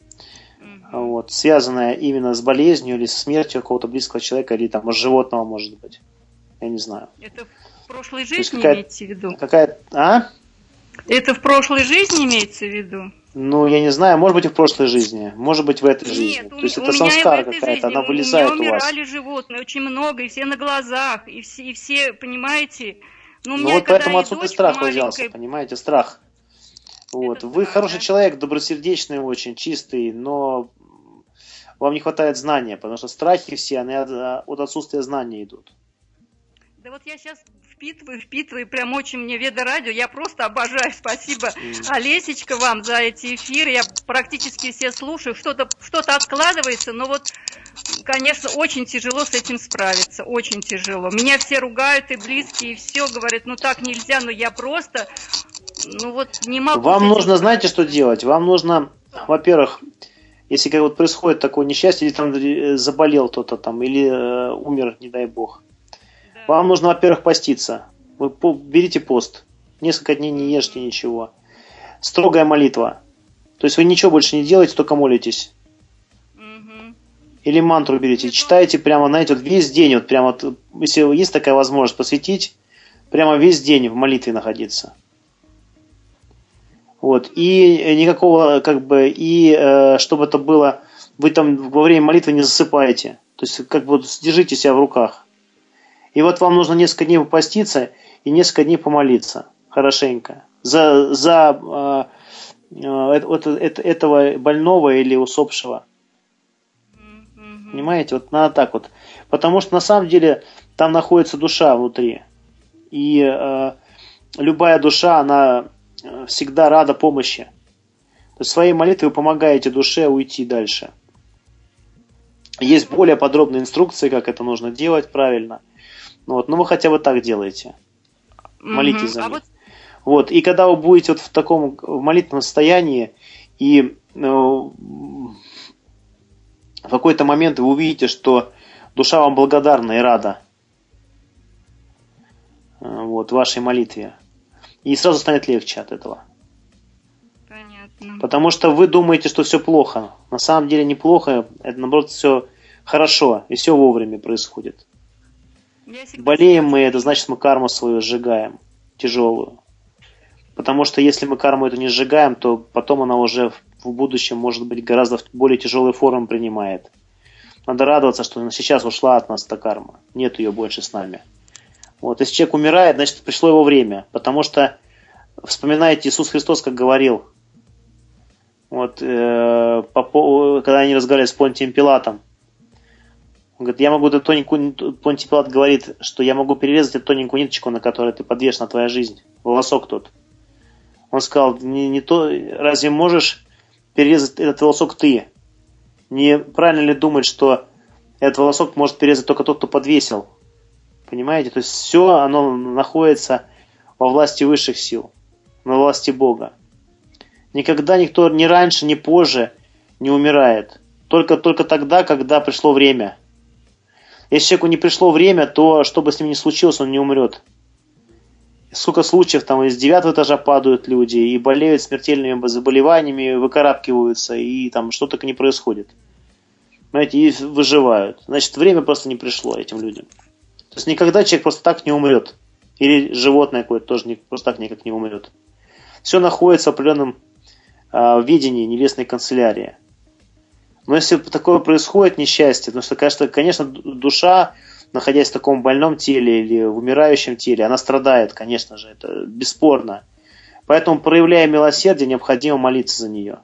[SPEAKER 2] mm-hmm. вот, связанная именно с болезнью или со смертью какого-то близкого человека, или там, может, животного, может быть. Я не знаю.
[SPEAKER 5] Это в прошлой жизни имеется в виду?
[SPEAKER 2] Какая... А?
[SPEAKER 5] Это в прошлой жизни имеется в виду?
[SPEAKER 2] Ну, я не знаю, может быть, и в прошлой жизни, может быть, в этой
[SPEAKER 5] Нет,
[SPEAKER 2] жизни.
[SPEAKER 5] У,
[SPEAKER 2] То есть
[SPEAKER 5] у
[SPEAKER 2] это
[SPEAKER 5] меня
[SPEAKER 2] самскара
[SPEAKER 5] и в этой
[SPEAKER 2] какая-то,
[SPEAKER 5] жизни,
[SPEAKER 2] она вылезает
[SPEAKER 5] у меня
[SPEAKER 2] у вас.
[SPEAKER 5] умирали животные очень много, и все на глазах, и все, и все понимаете. Ну, у
[SPEAKER 2] Ну
[SPEAKER 5] меня
[SPEAKER 2] вот
[SPEAKER 5] когда
[SPEAKER 2] поэтому
[SPEAKER 5] и
[SPEAKER 2] отсюда и
[SPEAKER 5] дочка
[SPEAKER 2] страх взялся,
[SPEAKER 5] маленькая,
[SPEAKER 2] понимаете, страх. Вот.
[SPEAKER 5] это
[SPEAKER 2] Вы
[SPEAKER 5] страх,
[SPEAKER 2] хороший
[SPEAKER 5] да?
[SPEAKER 2] человек, добросердечный очень, чистый, но вам не хватает знания, потому что страхи все, они от, от отсутствия знаний идут.
[SPEAKER 5] Да вот я сейчас впитываю, впитываю, прям очень мне Веда Радио, я просто обожаю, спасибо, Олесечка, вам за эти эфиры, я практически все слушаю, что-то что-то откладывается, но вот, конечно, очень тяжело с этим справиться, очень тяжело. Меня все ругают, и близкие, и все говорят, ну так нельзя, но я просто, ну вот не могу.
[SPEAKER 2] Вам нужно, знаете, что делать? Вам нужно, во-первых, если как вот происходит такое несчастье, или там заболел кто-то там, или э, умер, не дай бог, вам нужно, во-первых, поститься. Вы берите пост. Несколько дней не ешьте ничего. Строгая молитва. То есть вы ничего больше не делаете, только молитесь.
[SPEAKER 5] Угу.
[SPEAKER 2] Или мантру берите. Читайте прямо, знаете, вот весь день, вот прямо, вот, если есть такая возможность посвятить, прямо весь день в молитве находиться. Вот. И никакого, как бы, и э, чтобы это было, вы там во время молитвы не засыпаете. То есть, как бы, держите себя в руках. И вот вам нужно несколько дней попаститься и несколько дней помолиться хорошенько за, за э, э, э, этого больного или усопшего. Mm-hmm. Понимаете? Вот надо так вот. Потому что на самом деле там находится душа внутри. И э, любая душа, она всегда рада помощи. То есть своей молитвой вы помогаете душе уйти дальше. Есть более подробные инструкции, как это нужно делать правильно. Вот, но вы хотя бы так делаете. Молитесь за них. А вот... Вот, и когда вы будете вот в таком в молитвенном состоянии, и ну, в какой-то момент вы увидите, что душа вам благодарна и рада вот, вашей молитве. И сразу станет легче от этого. Понятно. Потому что вы думаете, что все плохо. На самом деле неплохо, это наоборот все хорошо, и все вовремя происходит. Болеем мы, это значит, мы карму свою сжигаем, тяжелую. Потому что если мы карму эту не сжигаем, то потом она уже в будущем, может быть, гораздо более тяжелые формы принимает. Надо радоваться, что сейчас ушла от нас эта карма. Нет ее больше с нами. Вот. Если человек умирает, значит, пришло его время. Потому что, вспоминайте, Иисус Христос, как говорил, вот, э, по, когда они разговаривали с Понтием Пилатом, он говорит, я могу, тоненькую, Понтий Пилат говорит, что я могу перерезать эту тоненькую ниточку, на которой ты подвешена твоя жизнь, волосок тот. Он сказал, не, не то, разве можешь перерезать этот волосок ты? Не правильно ли думать, что этот волосок может перерезать только тот, кто подвесил? Понимаете? То есть все оно находится во власти высших сил, во власти Бога. Никогда никто ни раньше, ни позже не умирает. Только, только тогда, когда пришло время. Если человеку не пришло время, то что бы с ним ни случилось, он не умрет. Сколько случаев, там из девятого этажа падают люди и болеют смертельными заболеваниями, выкарабкиваются, и там что только не происходит. Понимаете, и выживают. Значит, время просто не пришло этим людям. То есть никогда человек просто так не умрет. Или животное какое-то тоже не, просто так никак не умрет. Все находится в определенном э, видении небесной канцелярии. Но если такое происходит, несчастье, потому что, конечно, конечно, душа, находясь в таком больном теле или в умирающем теле, она страдает, конечно же, это бесспорно. Поэтому, проявляя милосердие, необходимо молиться за нее.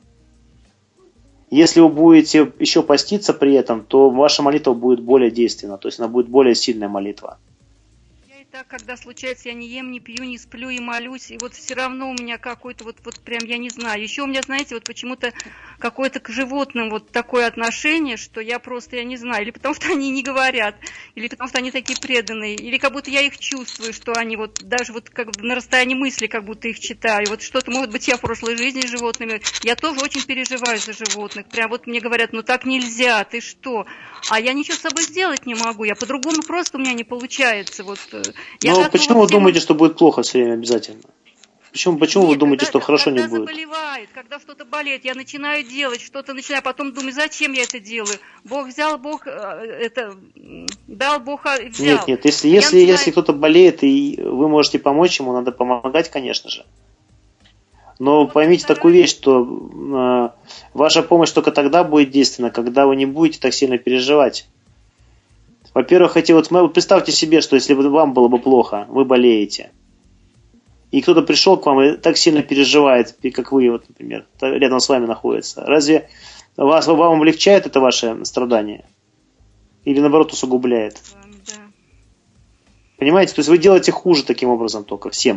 [SPEAKER 2] Если вы будете еще поститься при этом, то ваша молитва будет более действенна, то есть она будет более сильная молитва.
[SPEAKER 5] Так, когда случается, я не ем, не пью, не сплю и молюсь, и вот все равно у меня какой-то вот, вот прям, я не знаю, еще у меня, знаете, вот почему-то какое-то к животным вот такое отношение, что я просто, я не знаю, или потому что они не говорят, или потому что они такие преданные, или как будто я их чувствую, что они вот, даже вот как бы на расстоянии мысли, как будто их читаю, вот что-то, может быть, я в прошлой жизни с животными, я тоже очень переживаю за животных, прям вот мне говорят, ну так нельзя, ты что, а я ничего с собой сделать не могу, я по-другому просто у меня не получается, вот.
[SPEAKER 2] Но почему вы всем... думаете, что будет плохо все время обязательно? Почему, почему
[SPEAKER 5] Нет,
[SPEAKER 2] вы думаете,
[SPEAKER 5] когда,
[SPEAKER 2] что хорошо
[SPEAKER 5] когда
[SPEAKER 2] не будет?
[SPEAKER 5] Когда заболевает, когда что-то болеет, я начинаю делать, что-то начинаю, потом думаю, зачем я это делаю? Бог взял, Бог это дал, Бог взял.
[SPEAKER 2] Нет, нет, если, если, начинаю... если кто-то болеет, и вы можете помочь ему, надо помогать, конечно же. Но поймите такую вещь, что э, ваша помощь только тогда будет действенна, когда вы не будете так сильно переживать. Во-первых, хотите, вот представьте себе, что если вам было бы плохо, вы болеете, и кто-то пришел к вам и так сильно переживает, как вы, вот, например, рядом с вами находится. Разве вас, вам облегчает это ваше страдание? Или наоборот усугубляет?
[SPEAKER 5] Да.
[SPEAKER 2] Понимаете? То есть вы делаете хуже таким образом только всем.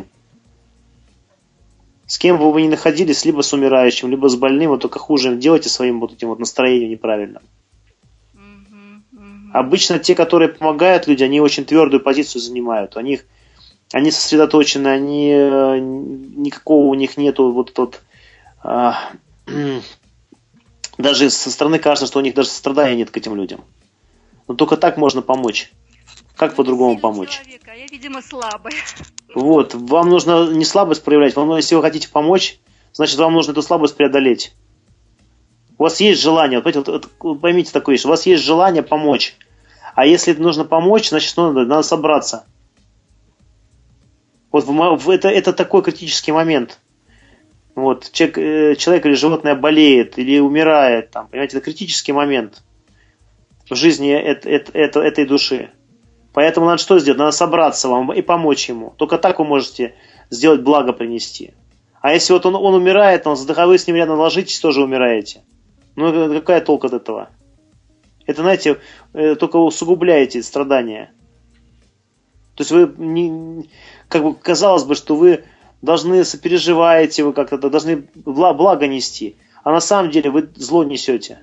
[SPEAKER 2] С кем бы вы ни находились, либо с умирающим, либо с больным, вы только хуже им делаете своим вот этим вот настроением неправильным.
[SPEAKER 5] Угу, угу.
[SPEAKER 2] Обычно те, которые помогают людям, они очень твердую позицию занимают. У них, они сосредоточены, они, никакого у них нету вот тот... А, даже со стороны кажется, что у них даже сострадания нет к этим людям. Но только так можно помочь. Как по-другому помочь?
[SPEAKER 5] Человек, а я, видимо, слабая.
[SPEAKER 2] Вот, вам нужно не слабость проявлять, вам, если вы хотите помочь, значит, вам нужно эту слабость преодолеть. У вас есть желание, вот, вот, вот, поймите такую вещь, у вас есть желание помочь. А если нужно помочь, значит, надо, надо собраться. Вот в, это, это такой критический момент. Вот, человек, э, человек или животное болеет, или умирает, там, понимаете, это критический момент в жизни это, это, это, этой души. Поэтому надо что сделать? Надо собраться вам и помочь ему. Только так вы можете сделать благо принести. А если вот он, он умирает, он задыхает, вы с ним рядом ложитесь, тоже умираете. Ну какая толк от этого? Это, знаете, только усугубляете страдания. То есть вы, не, как бы казалось бы, что вы должны сопереживаете, вы как-то должны благо нести. А на самом деле вы зло несете.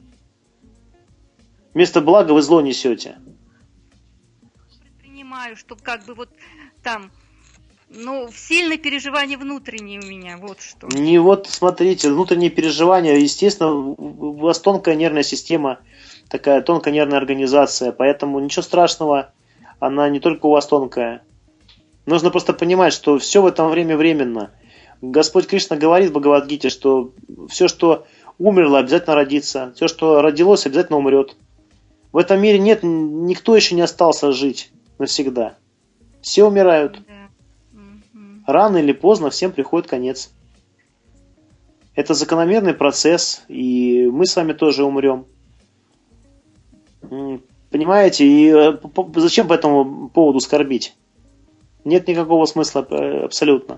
[SPEAKER 2] Вместо блага вы зло несете.
[SPEAKER 5] Предпринимаю, что как бы вот там, ну, сильное переживание внутреннее у меня, вот что.
[SPEAKER 2] Не вот, смотрите, внутренние переживания, естественно, у вас тонкая нервная система, такая тонкая нервная организация, поэтому ничего страшного, она не только у вас тонкая. Нужно просто понимать, что все в этом время временно. Господь Кришна говорит в Бхагавад-гите, что все, что умерло, обязательно родится, все, что родилось, обязательно умрет. В этом мире нет, никто еще не остался жить навсегда. Все умирают.
[SPEAKER 5] Да. Угу.
[SPEAKER 2] Рано или поздно всем приходит конец. Это закономерный процесс, и мы с вами тоже умрем. Понимаете, и зачем по этому поводу скорбить? Нет никакого смысла абсолютно.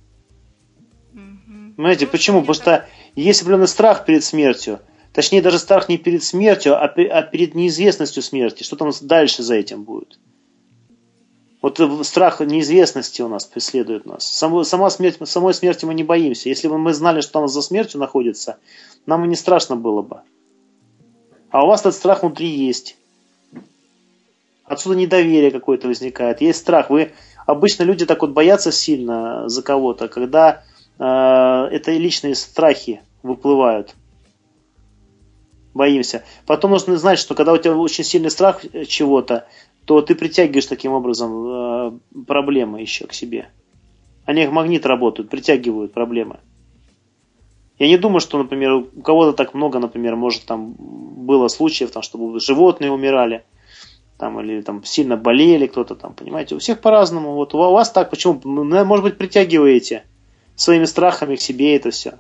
[SPEAKER 5] Угу.
[SPEAKER 2] Понимаете, почему? Потому что есть определенный страх перед смертью. Точнее, даже страх не перед смертью, а перед неизвестностью смерти. Что там дальше за этим будет? Вот страх неизвестности у нас преследует нас. Само, сама смерть, самой смерти мы не боимся. Если бы мы знали, что там за смертью находится, нам и не страшно было бы. А у вас этот страх внутри есть. Отсюда недоверие какое-то возникает. Есть страх. Вы, обычно люди так вот боятся сильно за кого-то, когда э, это личные страхи выплывают. Боимся. Потом нужно знать, что когда у тебя очень сильный страх чего-то, то ты притягиваешь таким образом э, проблемы еще к себе. Они как магнит работают, притягивают проблемы. Я не думаю, что, например, у кого-то так много, например, может там было случаев, там, чтобы животные умирали, там, или там сильно болели кто-то там, понимаете, у всех по-разному. Вот у вас так, почему? Может быть, притягиваете своими страхами к себе это все.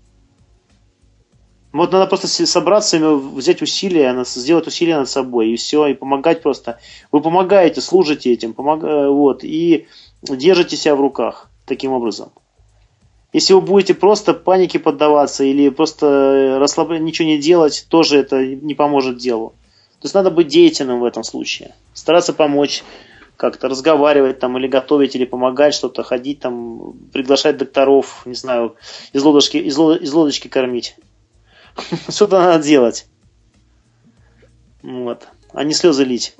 [SPEAKER 2] Вот надо просто собраться, взять усилия, сделать усилия над собой, и все, и помогать просто. Вы помогаете, служите этим, помог... вот, и держите себя в руках таким образом. Если вы будете просто панике поддаваться или просто расслаблять, ничего не делать, тоже это не поможет делу. То есть надо быть деятельным в этом случае. Стараться помочь, как-то разговаривать там, или готовить, или помогать что-то, ходить там, приглашать докторов, не знаю, из лодочки, из лодочки, из лодочки кормить. Что-то надо делать. Вот. А не слезы лить.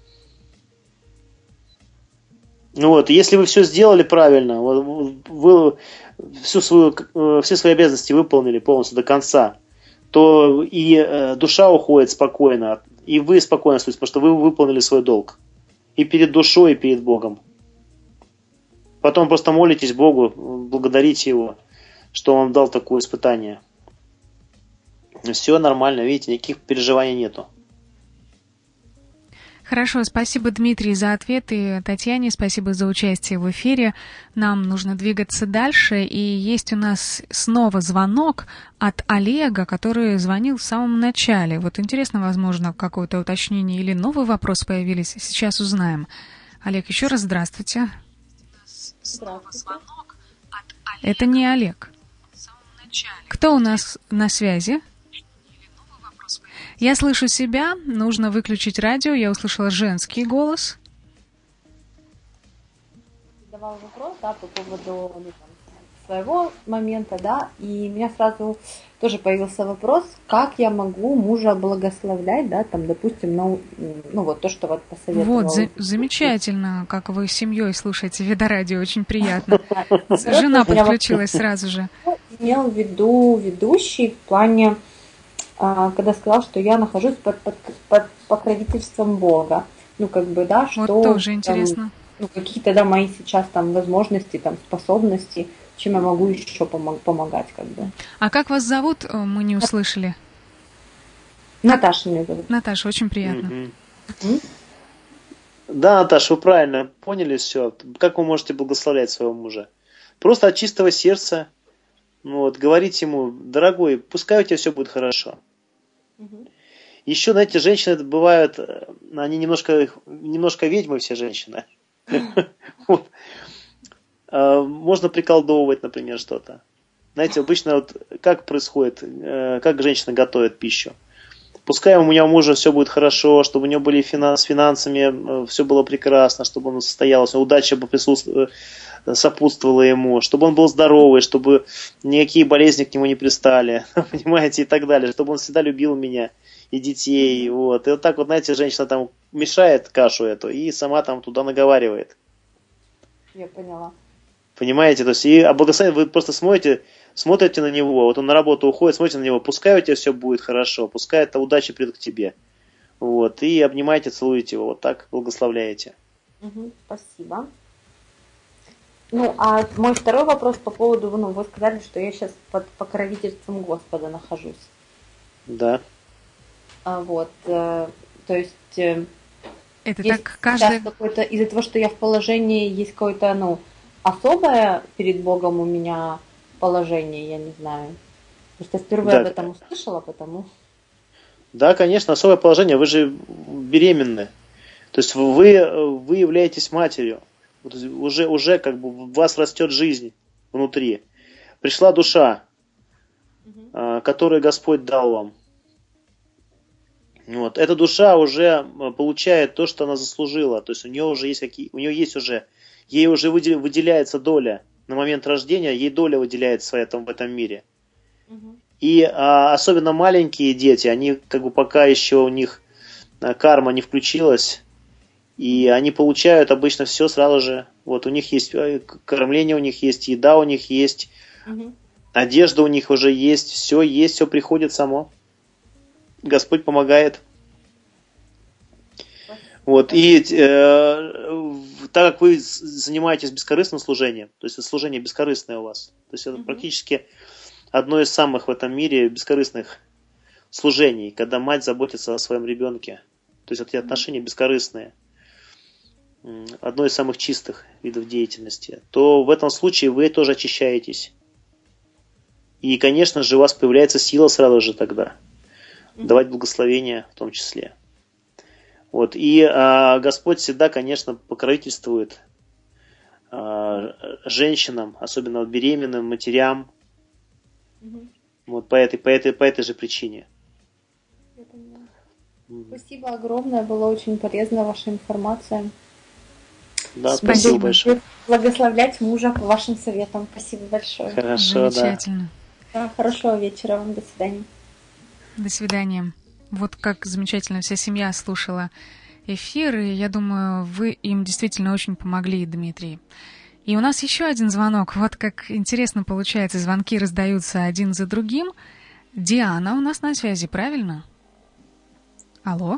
[SPEAKER 2] Вот. Если вы все сделали правильно, вы всю свою, все свои обязанности выполнили полностью до конца, то и душа уходит спокойно, и вы спокойно, потому что вы выполнили свой долг. И перед душой, и перед Богом. Потом просто молитесь Богу, благодарите Его, что Он дал такое испытание. Все нормально, видите, никаких переживаний нету.
[SPEAKER 1] Хорошо, спасибо, Дмитрий, за ответы. Татьяне спасибо за участие в эфире. Нам нужно двигаться дальше. И есть у нас снова звонок от Олега, который звонил в самом начале. Вот интересно, возможно, какое-то уточнение или новый вопрос появились. Сейчас узнаем. Олег, еще раз здравствуйте.
[SPEAKER 6] Здравствуйте.
[SPEAKER 1] Это не Олег. Кто у нас на связи? Я слышу себя, нужно выключить радио, я услышала женский голос.
[SPEAKER 6] Задавал вопрос, да, по поводу ну, там, своего момента, да, и у меня сразу тоже появился вопрос, как я могу мужа благословлять, да, там, допустим, ну, ну вот то, что вот посоветовал.
[SPEAKER 1] Вот, за- замечательно, как вы с семьей слушаете Ведорадио, очень приятно. Жена подключилась сразу же.
[SPEAKER 6] Имел в виду ведущий в плане, когда сказал, что я нахожусь под, под, под покровительством Бога. Ну, как бы, да, что...
[SPEAKER 1] Вот тоже
[SPEAKER 6] там,
[SPEAKER 1] интересно.
[SPEAKER 6] Ну, какие-то, да, мои сейчас там возможности, там, способности, чем я могу еще помог, помогать, как бы.
[SPEAKER 1] А как вас зовут? Мы не услышали.
[SPEAKER 6] Наташа меня зовут.
[SPEAKER 1] Наташа, очень приятно.
[SPEAKER 2] Mm-hmm. Mm-hmm. Да, Наташа, вы правильно поняли все. Как вы можете благословлять своего мужа? Просто от чистого сердца. Вот, говорить ему, дорогой, пускай у тебя все будет хорошо. Угу. Еще, знаете, женщины бывают, они немножко, немножко ведьмы, все женщины. Можно приколдовывать, например, что-то. Знаете, обычно вот как происходит, как женщина готовит пищу. Пускай у меня мужа все будет хорошо, чтобы у него были финанс, с финансами, все было прекрасно, чтобы он состоялся, удача бы присутствовала, сопутствовала ему, чтобы он был здоровый, чтобы никакие болезни к нему не пристали, понимаете, и так далее, чтобы он всегда любил меня и детей, вот. И вот так вот, знаете, женщина там мешает кашу эту и сама там туда наговаривает.
[SPEAKER 6] Я поняла.
[SPEAKER 2] Понимаете, то есть, и а благословение, вы просто смотрите, смотрите на него, вот он на работу уходит, смотрите на него, пускай у тебя все будет хорошо, пускай эта удача придет к тебе, вот, и обнимаете, целуете его, вот так благословляете.
[SPEAKER 6] Угу, спасибо. Ну, а мой второй вопрос по поводу, ну, вы сказали, что я сейчас под покровительством Господа нахожусь.
[SPEAKER 2] Да.
[SPEAKER 6] А, вот, э, то есть... Э,
[SPEAKER 1] Это
[SPEAKER 6] есть
[SPEAKER 1] так каждый...
[SPEAKER 6] какой-то, из-за того, что я в положении, есть какое-то, ну, особое перед Богом у меня положение, я не знаю. Просто впервые
[SPEAKER 2] да.
[SPEAKER 6] об этом услышала, потому...
[SPEAKER 2] Да, конечно, особое положение, вы же беременны. То есть вы, вы являетесь матерью. Уже, уже как бы в вас растет жизнь внутри. Пришла душа, угу. которую Господь дал вам. Вот. Эта душа уже получает то, что она заслужила. То есть у нее уже есть какие, у нее есть уже, ей уже выделяется доля. На момент рождения ей доля выделяется в этом, в этом мире. Угу. И а, особенно маленькие дети, они как бы пока еще у них а, карма не включилась. И они получают обычно все сразу же. Вот у них есть кормление, у них есть еда, у них есть угу. одежда, у них уже есть, все есть, все приходит само. Господь помогает. Вот. И э, так как вы занимаетесь бескорыстным служением, то есть это служение бескорыстное у вас, то есть это угу. практически одно из самых в этом мире бескорыстных служений, когда мать заботится о своем ребенке. То есть эти отношения бескорыстные. Одно из самых чистых видов деятельности, то в этом случае вы тоже очищаетесь. И, конечно же, у вас появляется сила сразу же тогда давать благословение в том числе. Вот. И а, Господь всегда, конечно, покровительствует а, женщинам, особенно беременным, матерям. Угу. Вот по этой, по, этой, по этой же причине.
[SPEAKER 6] Я поняла. Угу. Спасибо огромное, была очень полезна ваша информация.
[SPEAKER 2] Да, спасибо, спасибо большое.
[SPEAKER 6] Благословлять мужа по вашим советам. Спасибо большое.
[SPEAKER 2] Хорошо,
[SPEAKER 1] замечательно.
[SPEAKER 6] Да. Да, хорошего вечера вам. До свидания.
[SPEAKER 1] До свидания. Вот как замечательно вся семья слушала эфир, и я думаю, вы им действительно очень помогли, Дмитрий. И у нас еще один звонок. Вот как интересно получается, звонки раздаются один за другим. Диана у нас на связи, правильно? Алло?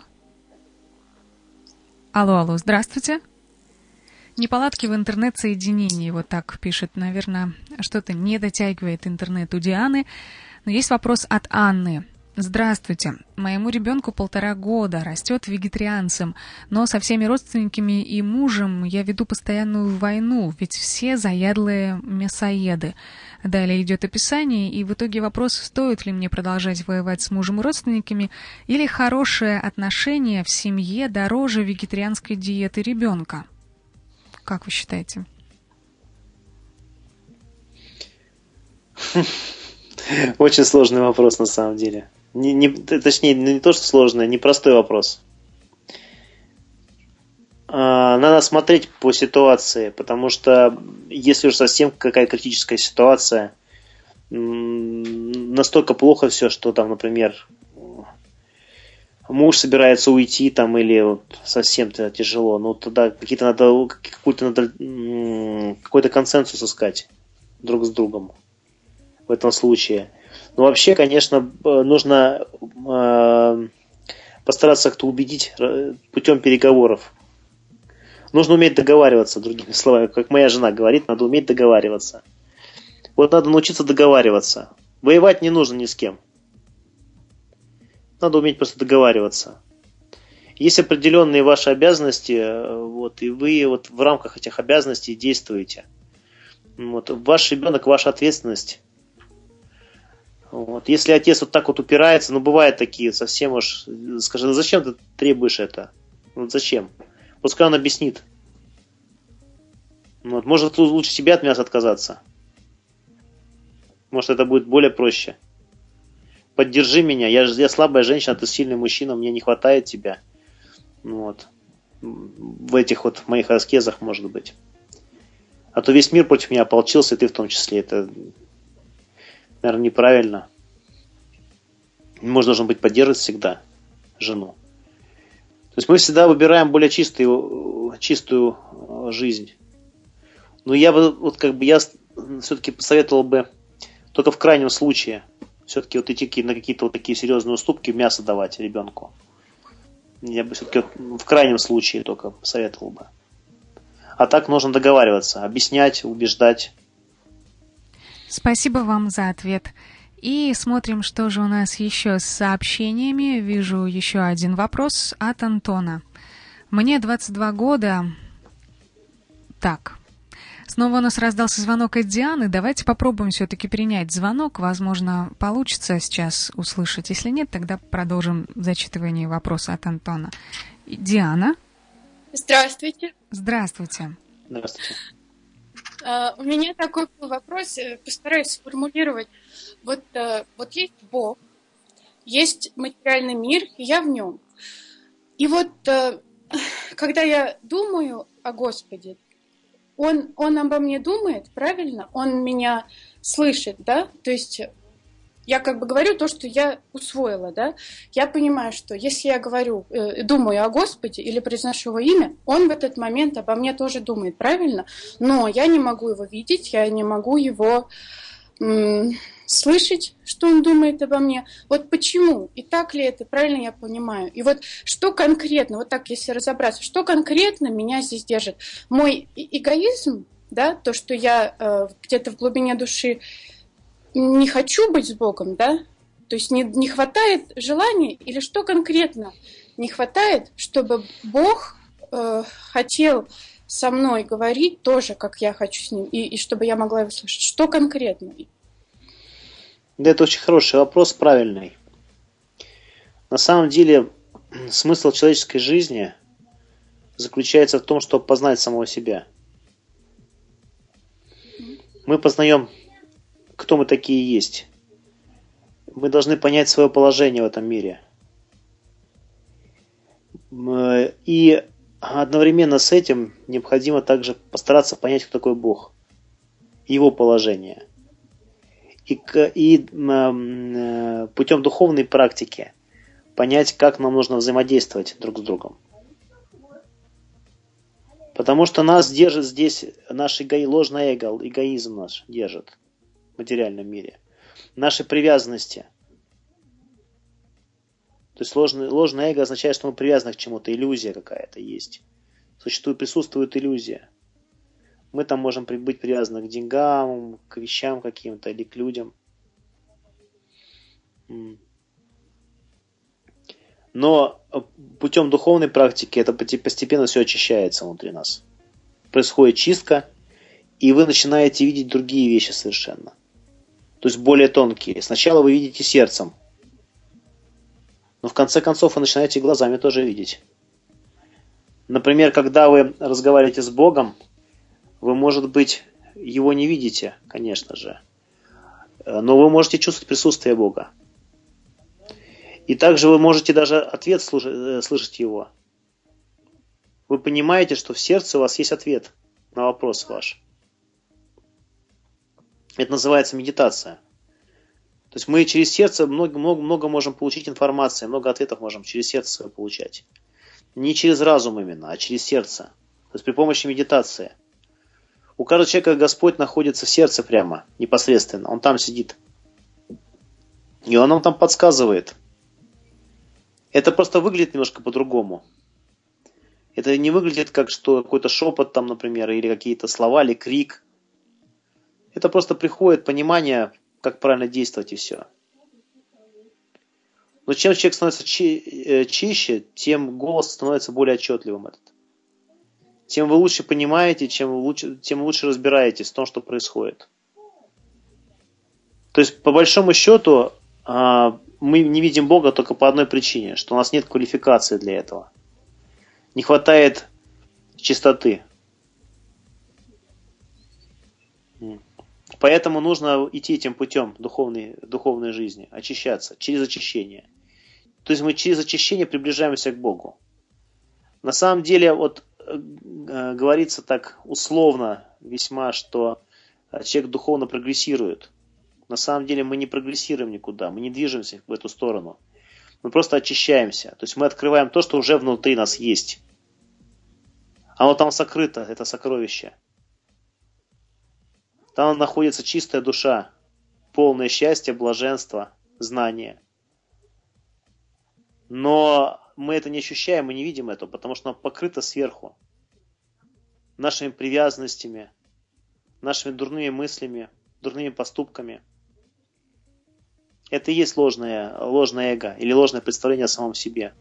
[SPEAKER 1] Алло, алло, здравствуйте. Неполадки в интернет-соединении, вот так пишет, наверное, что-то не дотягивает интернет у Дианы. Но есть вопрос от Анны. Здравствуйте. Моему ребенку полтора года, растет вегетарианцем, но со всеми родственниками и мужем я веду постоянную войну, ведь все заядлые мясоеды. Далее идет описание, и в итоге вопрос, стоит ли мне продолжать воевать с мужем и родственниками, или хорошее отношение в семье дороже вегетарианской диеты ребенка. Как вы считаете?
[SPEAKER 2] Очень сложный вопрос на самом деле. Не, не, точнее, не то, что сложный, непростой вопрос. А, надо смотреть по ситуации, потому что если уж совсем какая критическая ситуация, настолько плохо все, что там, например, муж собирается уйти там или вот совсем тяжело, ну тогда какие-то надо, какой-то надо какой-то консенсус искать друг с другом в этом случае. Но вообще, конечно, нужно э, постараться как-то убедить путем переговоров. Нужно уметь договариваться, другими словами. Как моя жена говорит, надо уметь договариваться. Вот надо научиться договариваться. Воевать не нужно ни с кем. Надо уметь просто договариваться. Есть определенные ваши обязанности, вот, и вы вот в рамках этих обязанностей действуете. Вот, ваш ребенок, ваша ответственность. Вот. Если отец вот так вот упирается, ну бывают такие совсем уж, скажи, ну зачем ты требуешь это? Вот зачем? Пускай он объяснит. Вот. Может лучше тебе от мяса отказаться. Может это будет более проще. Поддержи меня, я, я слабая женщина, ты сильный мужчина, мне не хватает тебя. Вот. В этих вот моих аскезах, может быть. А то весь мир против меня ополчился, и ты в том числе. Это... наверное, неправильно. Муж должен быть поддерживать всегда жену. То есть мы всегда выбираем более чистую, чистую жизнь. Но я бы, вот как бы, я все-таки посоветовал бы только в крайнем случае все-таки вот идти на какие-то вот такие серьезные уступки, мясо давать ребенку. Я бы все-таки в крайнем случае только посоветовал бы. А так нужно договариваться, объяснять, убеждать.
[SPEAKER 1] Спасибо вам за ответ. И смотрим, что же у нас еще с сообщениями. Вижу еще один вопрос от Антона. Мне двадцать два года. Так. Снова у нас раздался звонок от Дианы. Давайте попробуем все-таки принять звонок. Возможно, получится сейчас услышать. Если нет, тогда продолжим зачитывание вопроса от Антона. Диана.
[SPEAKER 7] Здравствуйте.
[SPEAKER 1] Здравствуйте.
[SPEAKER 2] Здравствуйте.
[SPEAKER 7] Uh, у меня такой вопрос, постараюсь сформулировать. Вот, uh, вот есть Бог, есть материальный мир, и я в нем. И вот, uh, когда я думаю о Господе, он, он обо мне думает, правильно? Он меня слышит, да? То есть я как бы говорю то, что я усвоила, да? Я понимаю, что если я говорю, э, думаю о Господе или произношу его имя, он в этот момент обо мне тоже думает, правильно? Но я не могу его видеть, я не могу его м- слышать, что он думает обо мне. Вот почему? И так ли это, правильно я понимаю? И вот что конкретно, вот так если разобраться, что конкретно меня здесь держит? Мой эгоизм, да, то, что я э, где-то в глубине души не хочу быть с Богом, да? То есть не, не хватает желания, или что конкретно не хватает, чтобы Бог э, хотел со мной говорить тоже, как я хочу с ним, и, и чтобы я могла его слышать. Что конкретно?
[SPEAKER 2] Да, это очень хороший вопрос, правильный. На самом деле, смысл человеческой жизни заключается в том, чтобы познать самого себя. Мы познаем, кто мы такие есть. Мы должны понять свое положение в этом мире. И одновременно с этим необходимо также постараться понять, кто такой Бог. Его положение. И, и путем духовной практики понять, как нам нужно взаимодействовать друг с другом. Потому что нас держит здесь наш эго, ложный эго, эгоизм наш держит в материальном мире. Наши привязанности. То есть ложный, ложное эго означает, что мы привязаны к чему-то, иллюзия какая-то есть. Существует, присутствует иллюзия. Мы там можем быть привязаны к деньгам, к вещам каким-то или к людям. Но путем духовной практики это постепенно все очищается внутри нас. Происходит чистка, и вы начинаете видеть другие вещи совершенно. То есть более тонкие. Сначала вы видите сердцем, но в конце концов вы начинаете глазами тоже видеть. Например, когда вы разговариваете с Богом, вы, может быть, Его не видите, конечно же, но вы можете чувствовать присутствие Бога. И также вы можете даже ответ слышать Его. Вы понимаете, что в сердце у вас есть ответ на вопрос ваш. Это называется медитация. То есть мы через сердце много, много, много можем получить информации, много ответов можем через сердце получать. Не через разум именно, а через сердце. То есть при помощи медитации. У каждого человека Господь находится в сердце прямо, непосредственно. Он там сидит. И Он нам там подсказывает. Это просто выглядит немножко по-другому. Это не выглядит как что какой-то шепот там, например, или какие-то слова, или крик. Это просто приходит понимание, как правильно действовать и все. Но чем человек становится чи- чище, тем голос становится более отчетливым этот. Тем вы лучше понимаете, чем вы лучше, тем лучше разбираетесь в том, что происходит. То есть, по большому счету, мы не видим Бога только по одной причине, что у нас нет квалификации для этого. Не хватает чистоты. Поэтому нужно идти этим путем духовной, духовной жизни, очищаться, через очищение. То есть мы через очищение приближаемся к Богу. На самом деле, вот э, говорится так условно весьма, что человек духовно прогрессирует. На самом деле мы не прогрессируем никуда, мы не движемся в эту сторону. Мы просто очищаемся. То есть мы открываем то, что уже внутри нас есть. Оно там сокрыто, это сокровище. Там находится чистая душа, полное счастье, блаженство, знание. Но мы это не ощущаем, мы не видим этого, потому что оно покрыто сверху нашими привязанностями, нашими дурными мыслями, дурными поступками. Это и есть ложное, ложное эго или ложное представление о самом себе.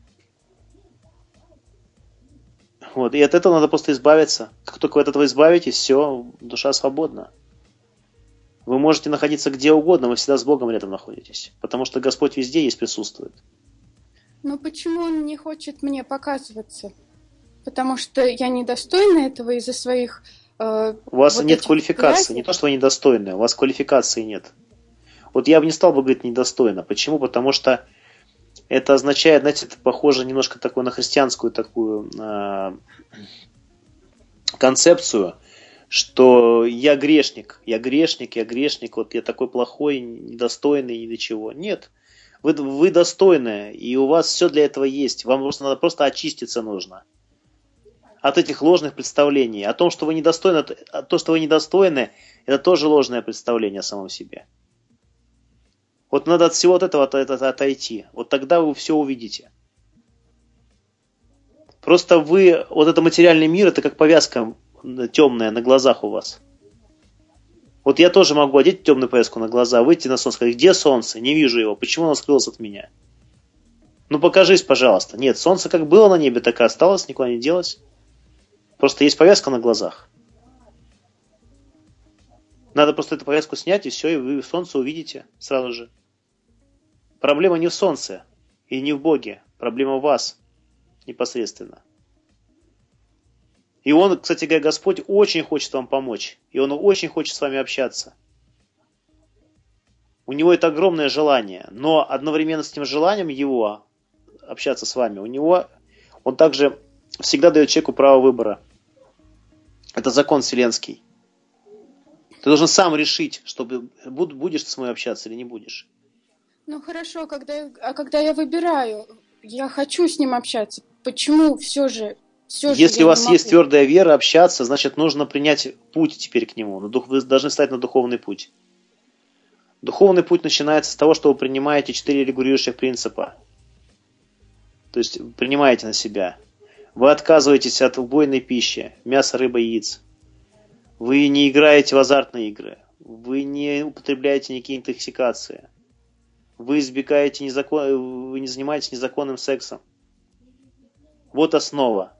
[SPEAKER 2] Вот. И от этого надо просто избавиться. Как только вы от этого избавитесь, все, душа свободна. Вы можете находиться где угодно, вы всегда с Богом рядом находитесь. Потому что Господь везде есть, присутствует.
[SPEAKER 7] Но почему Он не хочет мне показываться? Потому что я недостойна этого из-за своих... Э,
[SPEAKER 2] у вас
[SPEAKER 7] вот
[SPEAKER 2] нет квалификации.
[SPEAKER 7] связей?
[SPEAKER 2] Не то, что вы недостойны, у вас квалификации нет. Вот я бы не стал бы говорить недостойно. Почему? Потому что это означает, знаете, это похоже немножко такое на христианскую такую э, концепцию, что я грешник, я грешник, я грешник, вот я такой плохой, недостойный ни до чего. Нет, вы, вы достойны, и у вас все для этого есть. Вам просто надо просто очиститься нужно от этих ложных представлений. О том, что вы недостойны, то, что вы недостойны, это тоже ложное представление о самом себе. Вот надо от всего от этого от, от, отойти. Вот тогда вы все увидите. Просто вы, вот это материальный мир, это как повязка темная на глазах у вас. Вот я тоже могу одеть темную повязку на глаза, выйти на солнце, сказать, где солнце? Не вижу его. Почему оно скрылось от меня? Ну покажись, пожалуйста. Нет, солнце как было на небе, так и осталось, никуда не делось. Просто есть повязка на глазах. Надо просто эту повязку снять, и все, и вы солнце увидите сразу же. Проблема не в солнце и не в Боге. Проблема в вас непосредственно. И Он, кстати говоря, Господь очень хочет вам помочь. И Он очень хочет с вами общаться. У Него это огромное желание. Но одновременно с этим желанием Его общаться с вами, у Него Он также всегда дает человеку право выбора. Это закон вселенский. Ты должен сам решить, чтобы будешь ты с мной общаться или не будешь.
[SPEAKER 7] Ну хорошо, когда, а когда я выбираю, я хочу с ним общаться, почему все же... Все
[SPEAKER 2] Если у вас есть твердая вера, общаться, значит нужно принять путь теперь к нему. Вы должны стать на духовный путь. Духовный путь начинается с того, что вы принимаете четыре регулирующих принципа. То есть принимаете на себя. Вы отказываетесь от убойной пищи, мяса, рыбы, яиц. Вы не играете в азартные игры. Вы не употребляете никакие интоксикации. вы избегаете незакон... вы не занимаетесь незаконным сексом. Вот основа.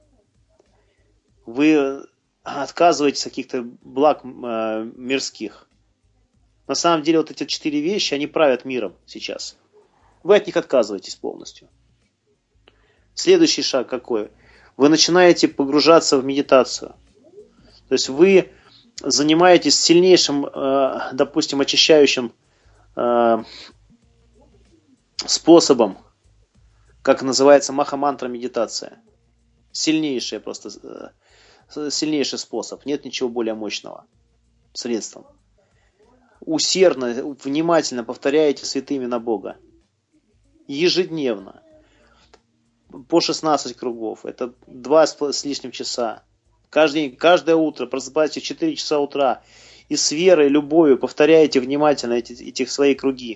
[SPEAKER 2] Вы отказываетесь от каких-то благ э, мирских. На самом деле вот эти четыре вещи, они правят миром сейчас. Вы от них отказываетесь полностью. Следующий шаг какой? Вы начинаете погружаться в медитацию. То есть вы занимаетесь сильнейшим, э, допустим, очищающим э, способом, как называется маха-мантра медитация. Сильнейший просто, э, сильнейший способ. Нет ничего более мощного средством. Усердно, внимательно повторяете святые имена Бога. Ежедневно. По шестнадцать кругов. Это два с лишним часа. Каждый день, каждое утро просыпаетесь в четыре часа утра и с верой, любовью повторяете внимательно эти, эти свои круги.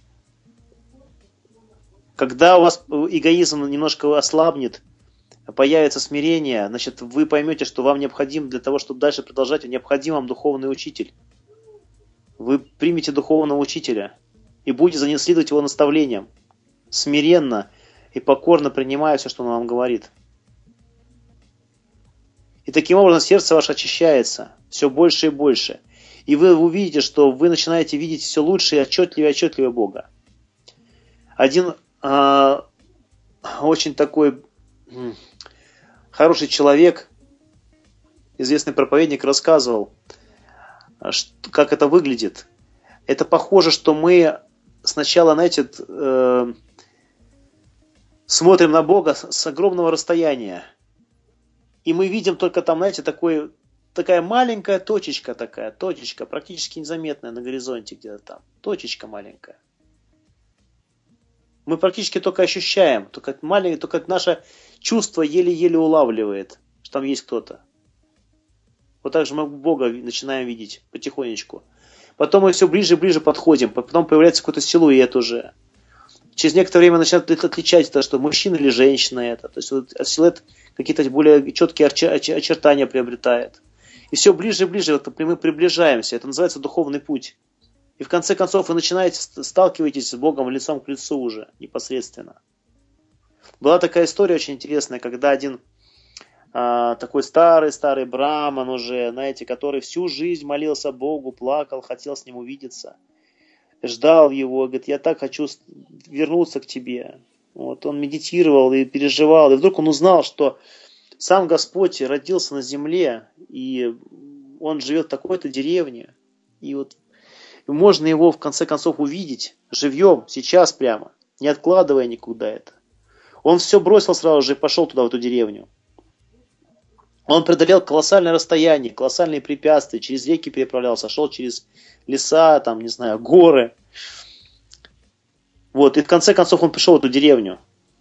[SPEAKER 2] Когда у вас эгоизм немножко ослабнет, появится смирение, значит, вы поймете, что вам необходим для того, чтобы дальше продолжать, необходим вам духовный учитель. Вы примете духовного учителя и будете следовать его наставлениям, смиренно и покорно принимая все, что он вам говорит. И таким образом сердце ваше очищается все больше и больше. И вы увидите, что вы начинаете видеть все лучше и отчетливее и отчетливее Бога. Один э, очень такой э, хороший человек, известный проповедник, рассказывал, как это выглядит. Это похоже, что мы сначала, знаете, э, смотрим на Бога с огромного расстояния. И мы видим только там, знаете, такой, такая маленькая точечка такая, точечка, практически незаметная на горизонте где-то там. Точечка маленькая. Мы практически только ощущаем, только, маленькое, только наше чувство еле-еле улавливает, что там есть кто-то. Вот так же мы Бога начинаем видеть потихонечку. Потом мы все ближе и ближе подходим, потом появляется какой-то силуэт уже. Через некоторое время начинают отличать это, что мужчина или женщина это. То есть вот силуэт какие-то более четкие очертания приобретает. И все ближе и ближе вот мы приближаемся. Это называется духовный путь. И в конце концов вы начинаете, сталкиваетесь с Богом лицом к лицу уже непосредственно. Была такая история очень интересная, когда один а, такой старый-старый браман уже, знаете, который всю жизнь молился Богу, плакал, хотел с ним увидеться. Ждал его, говорит, я так хочу вернуться к тебе. Вот, он медитировал и переживал. И вдруг он узнал, что сам Господь родился на земле, и он живет в такой-то деревне. И вот можно его в конце концов увидеть живьем, сейчас прямо, не откладывая никуда это. Он все бросил сразу же и пошел туда, в эту деревню. Он преодолел колоссальное расстояние, колоссальные препятствия, через реки переправлялся, шел через леса, там, не знаю, горы. Вот, и в конце концов он пришел в эту деревню.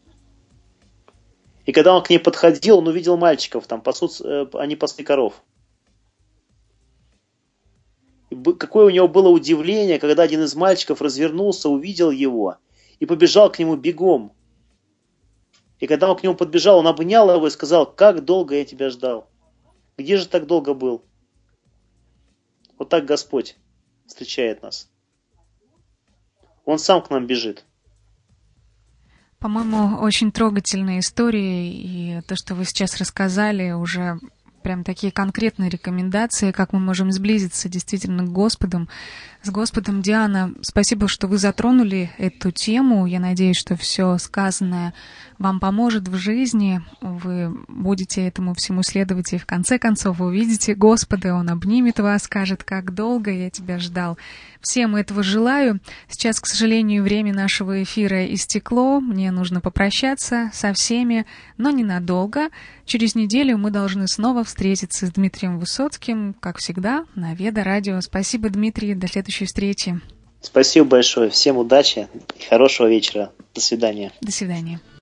[SPEAKER 2] И когда он к ней подходил, он увидел мальчиков, там пасут, они пасли коров. И какое у него было удивление, когда один из мальчиков развернулся, увидел его и побежал к нему бегом. И когда он к нему подбежал, он обнял его и сказал, как долго я тебя ждал. Где же так долго был? Вот так Господь встречает нас. Он сам к нам бежит.
[SPEAKER 1] По-моему, очень трогательная история, и то, что вы сейчас рассказали, уже прям такие конкретные рекомендации, как мы можем сблизиться действительно к Господу, с Господом. Диана, спасибо, что вы затронули эту тему. Я надеюсь, что все сказанное вам поможет в жизни. Вы будете этому всему следовать, и в конце концов вы увидите Господа, Он обнимет вас, скажет, как долго я тебя ждал. Всем этого желаю. Сейчас, к сожалению, время нашего эфира истекло. Мне нужно попрощаться со всеми, но ненадолго. Через неделю мы должны снова встретиться с Дмитрием Высоцким, как всегда, на Веда Радио. Спасибо, Дмитрий. До следующей встречи.
[SPEAKER 2] Спасибо большое. Всем удачи и хорошего вечера. До свидания.
[SPEAKER 1] До свидания.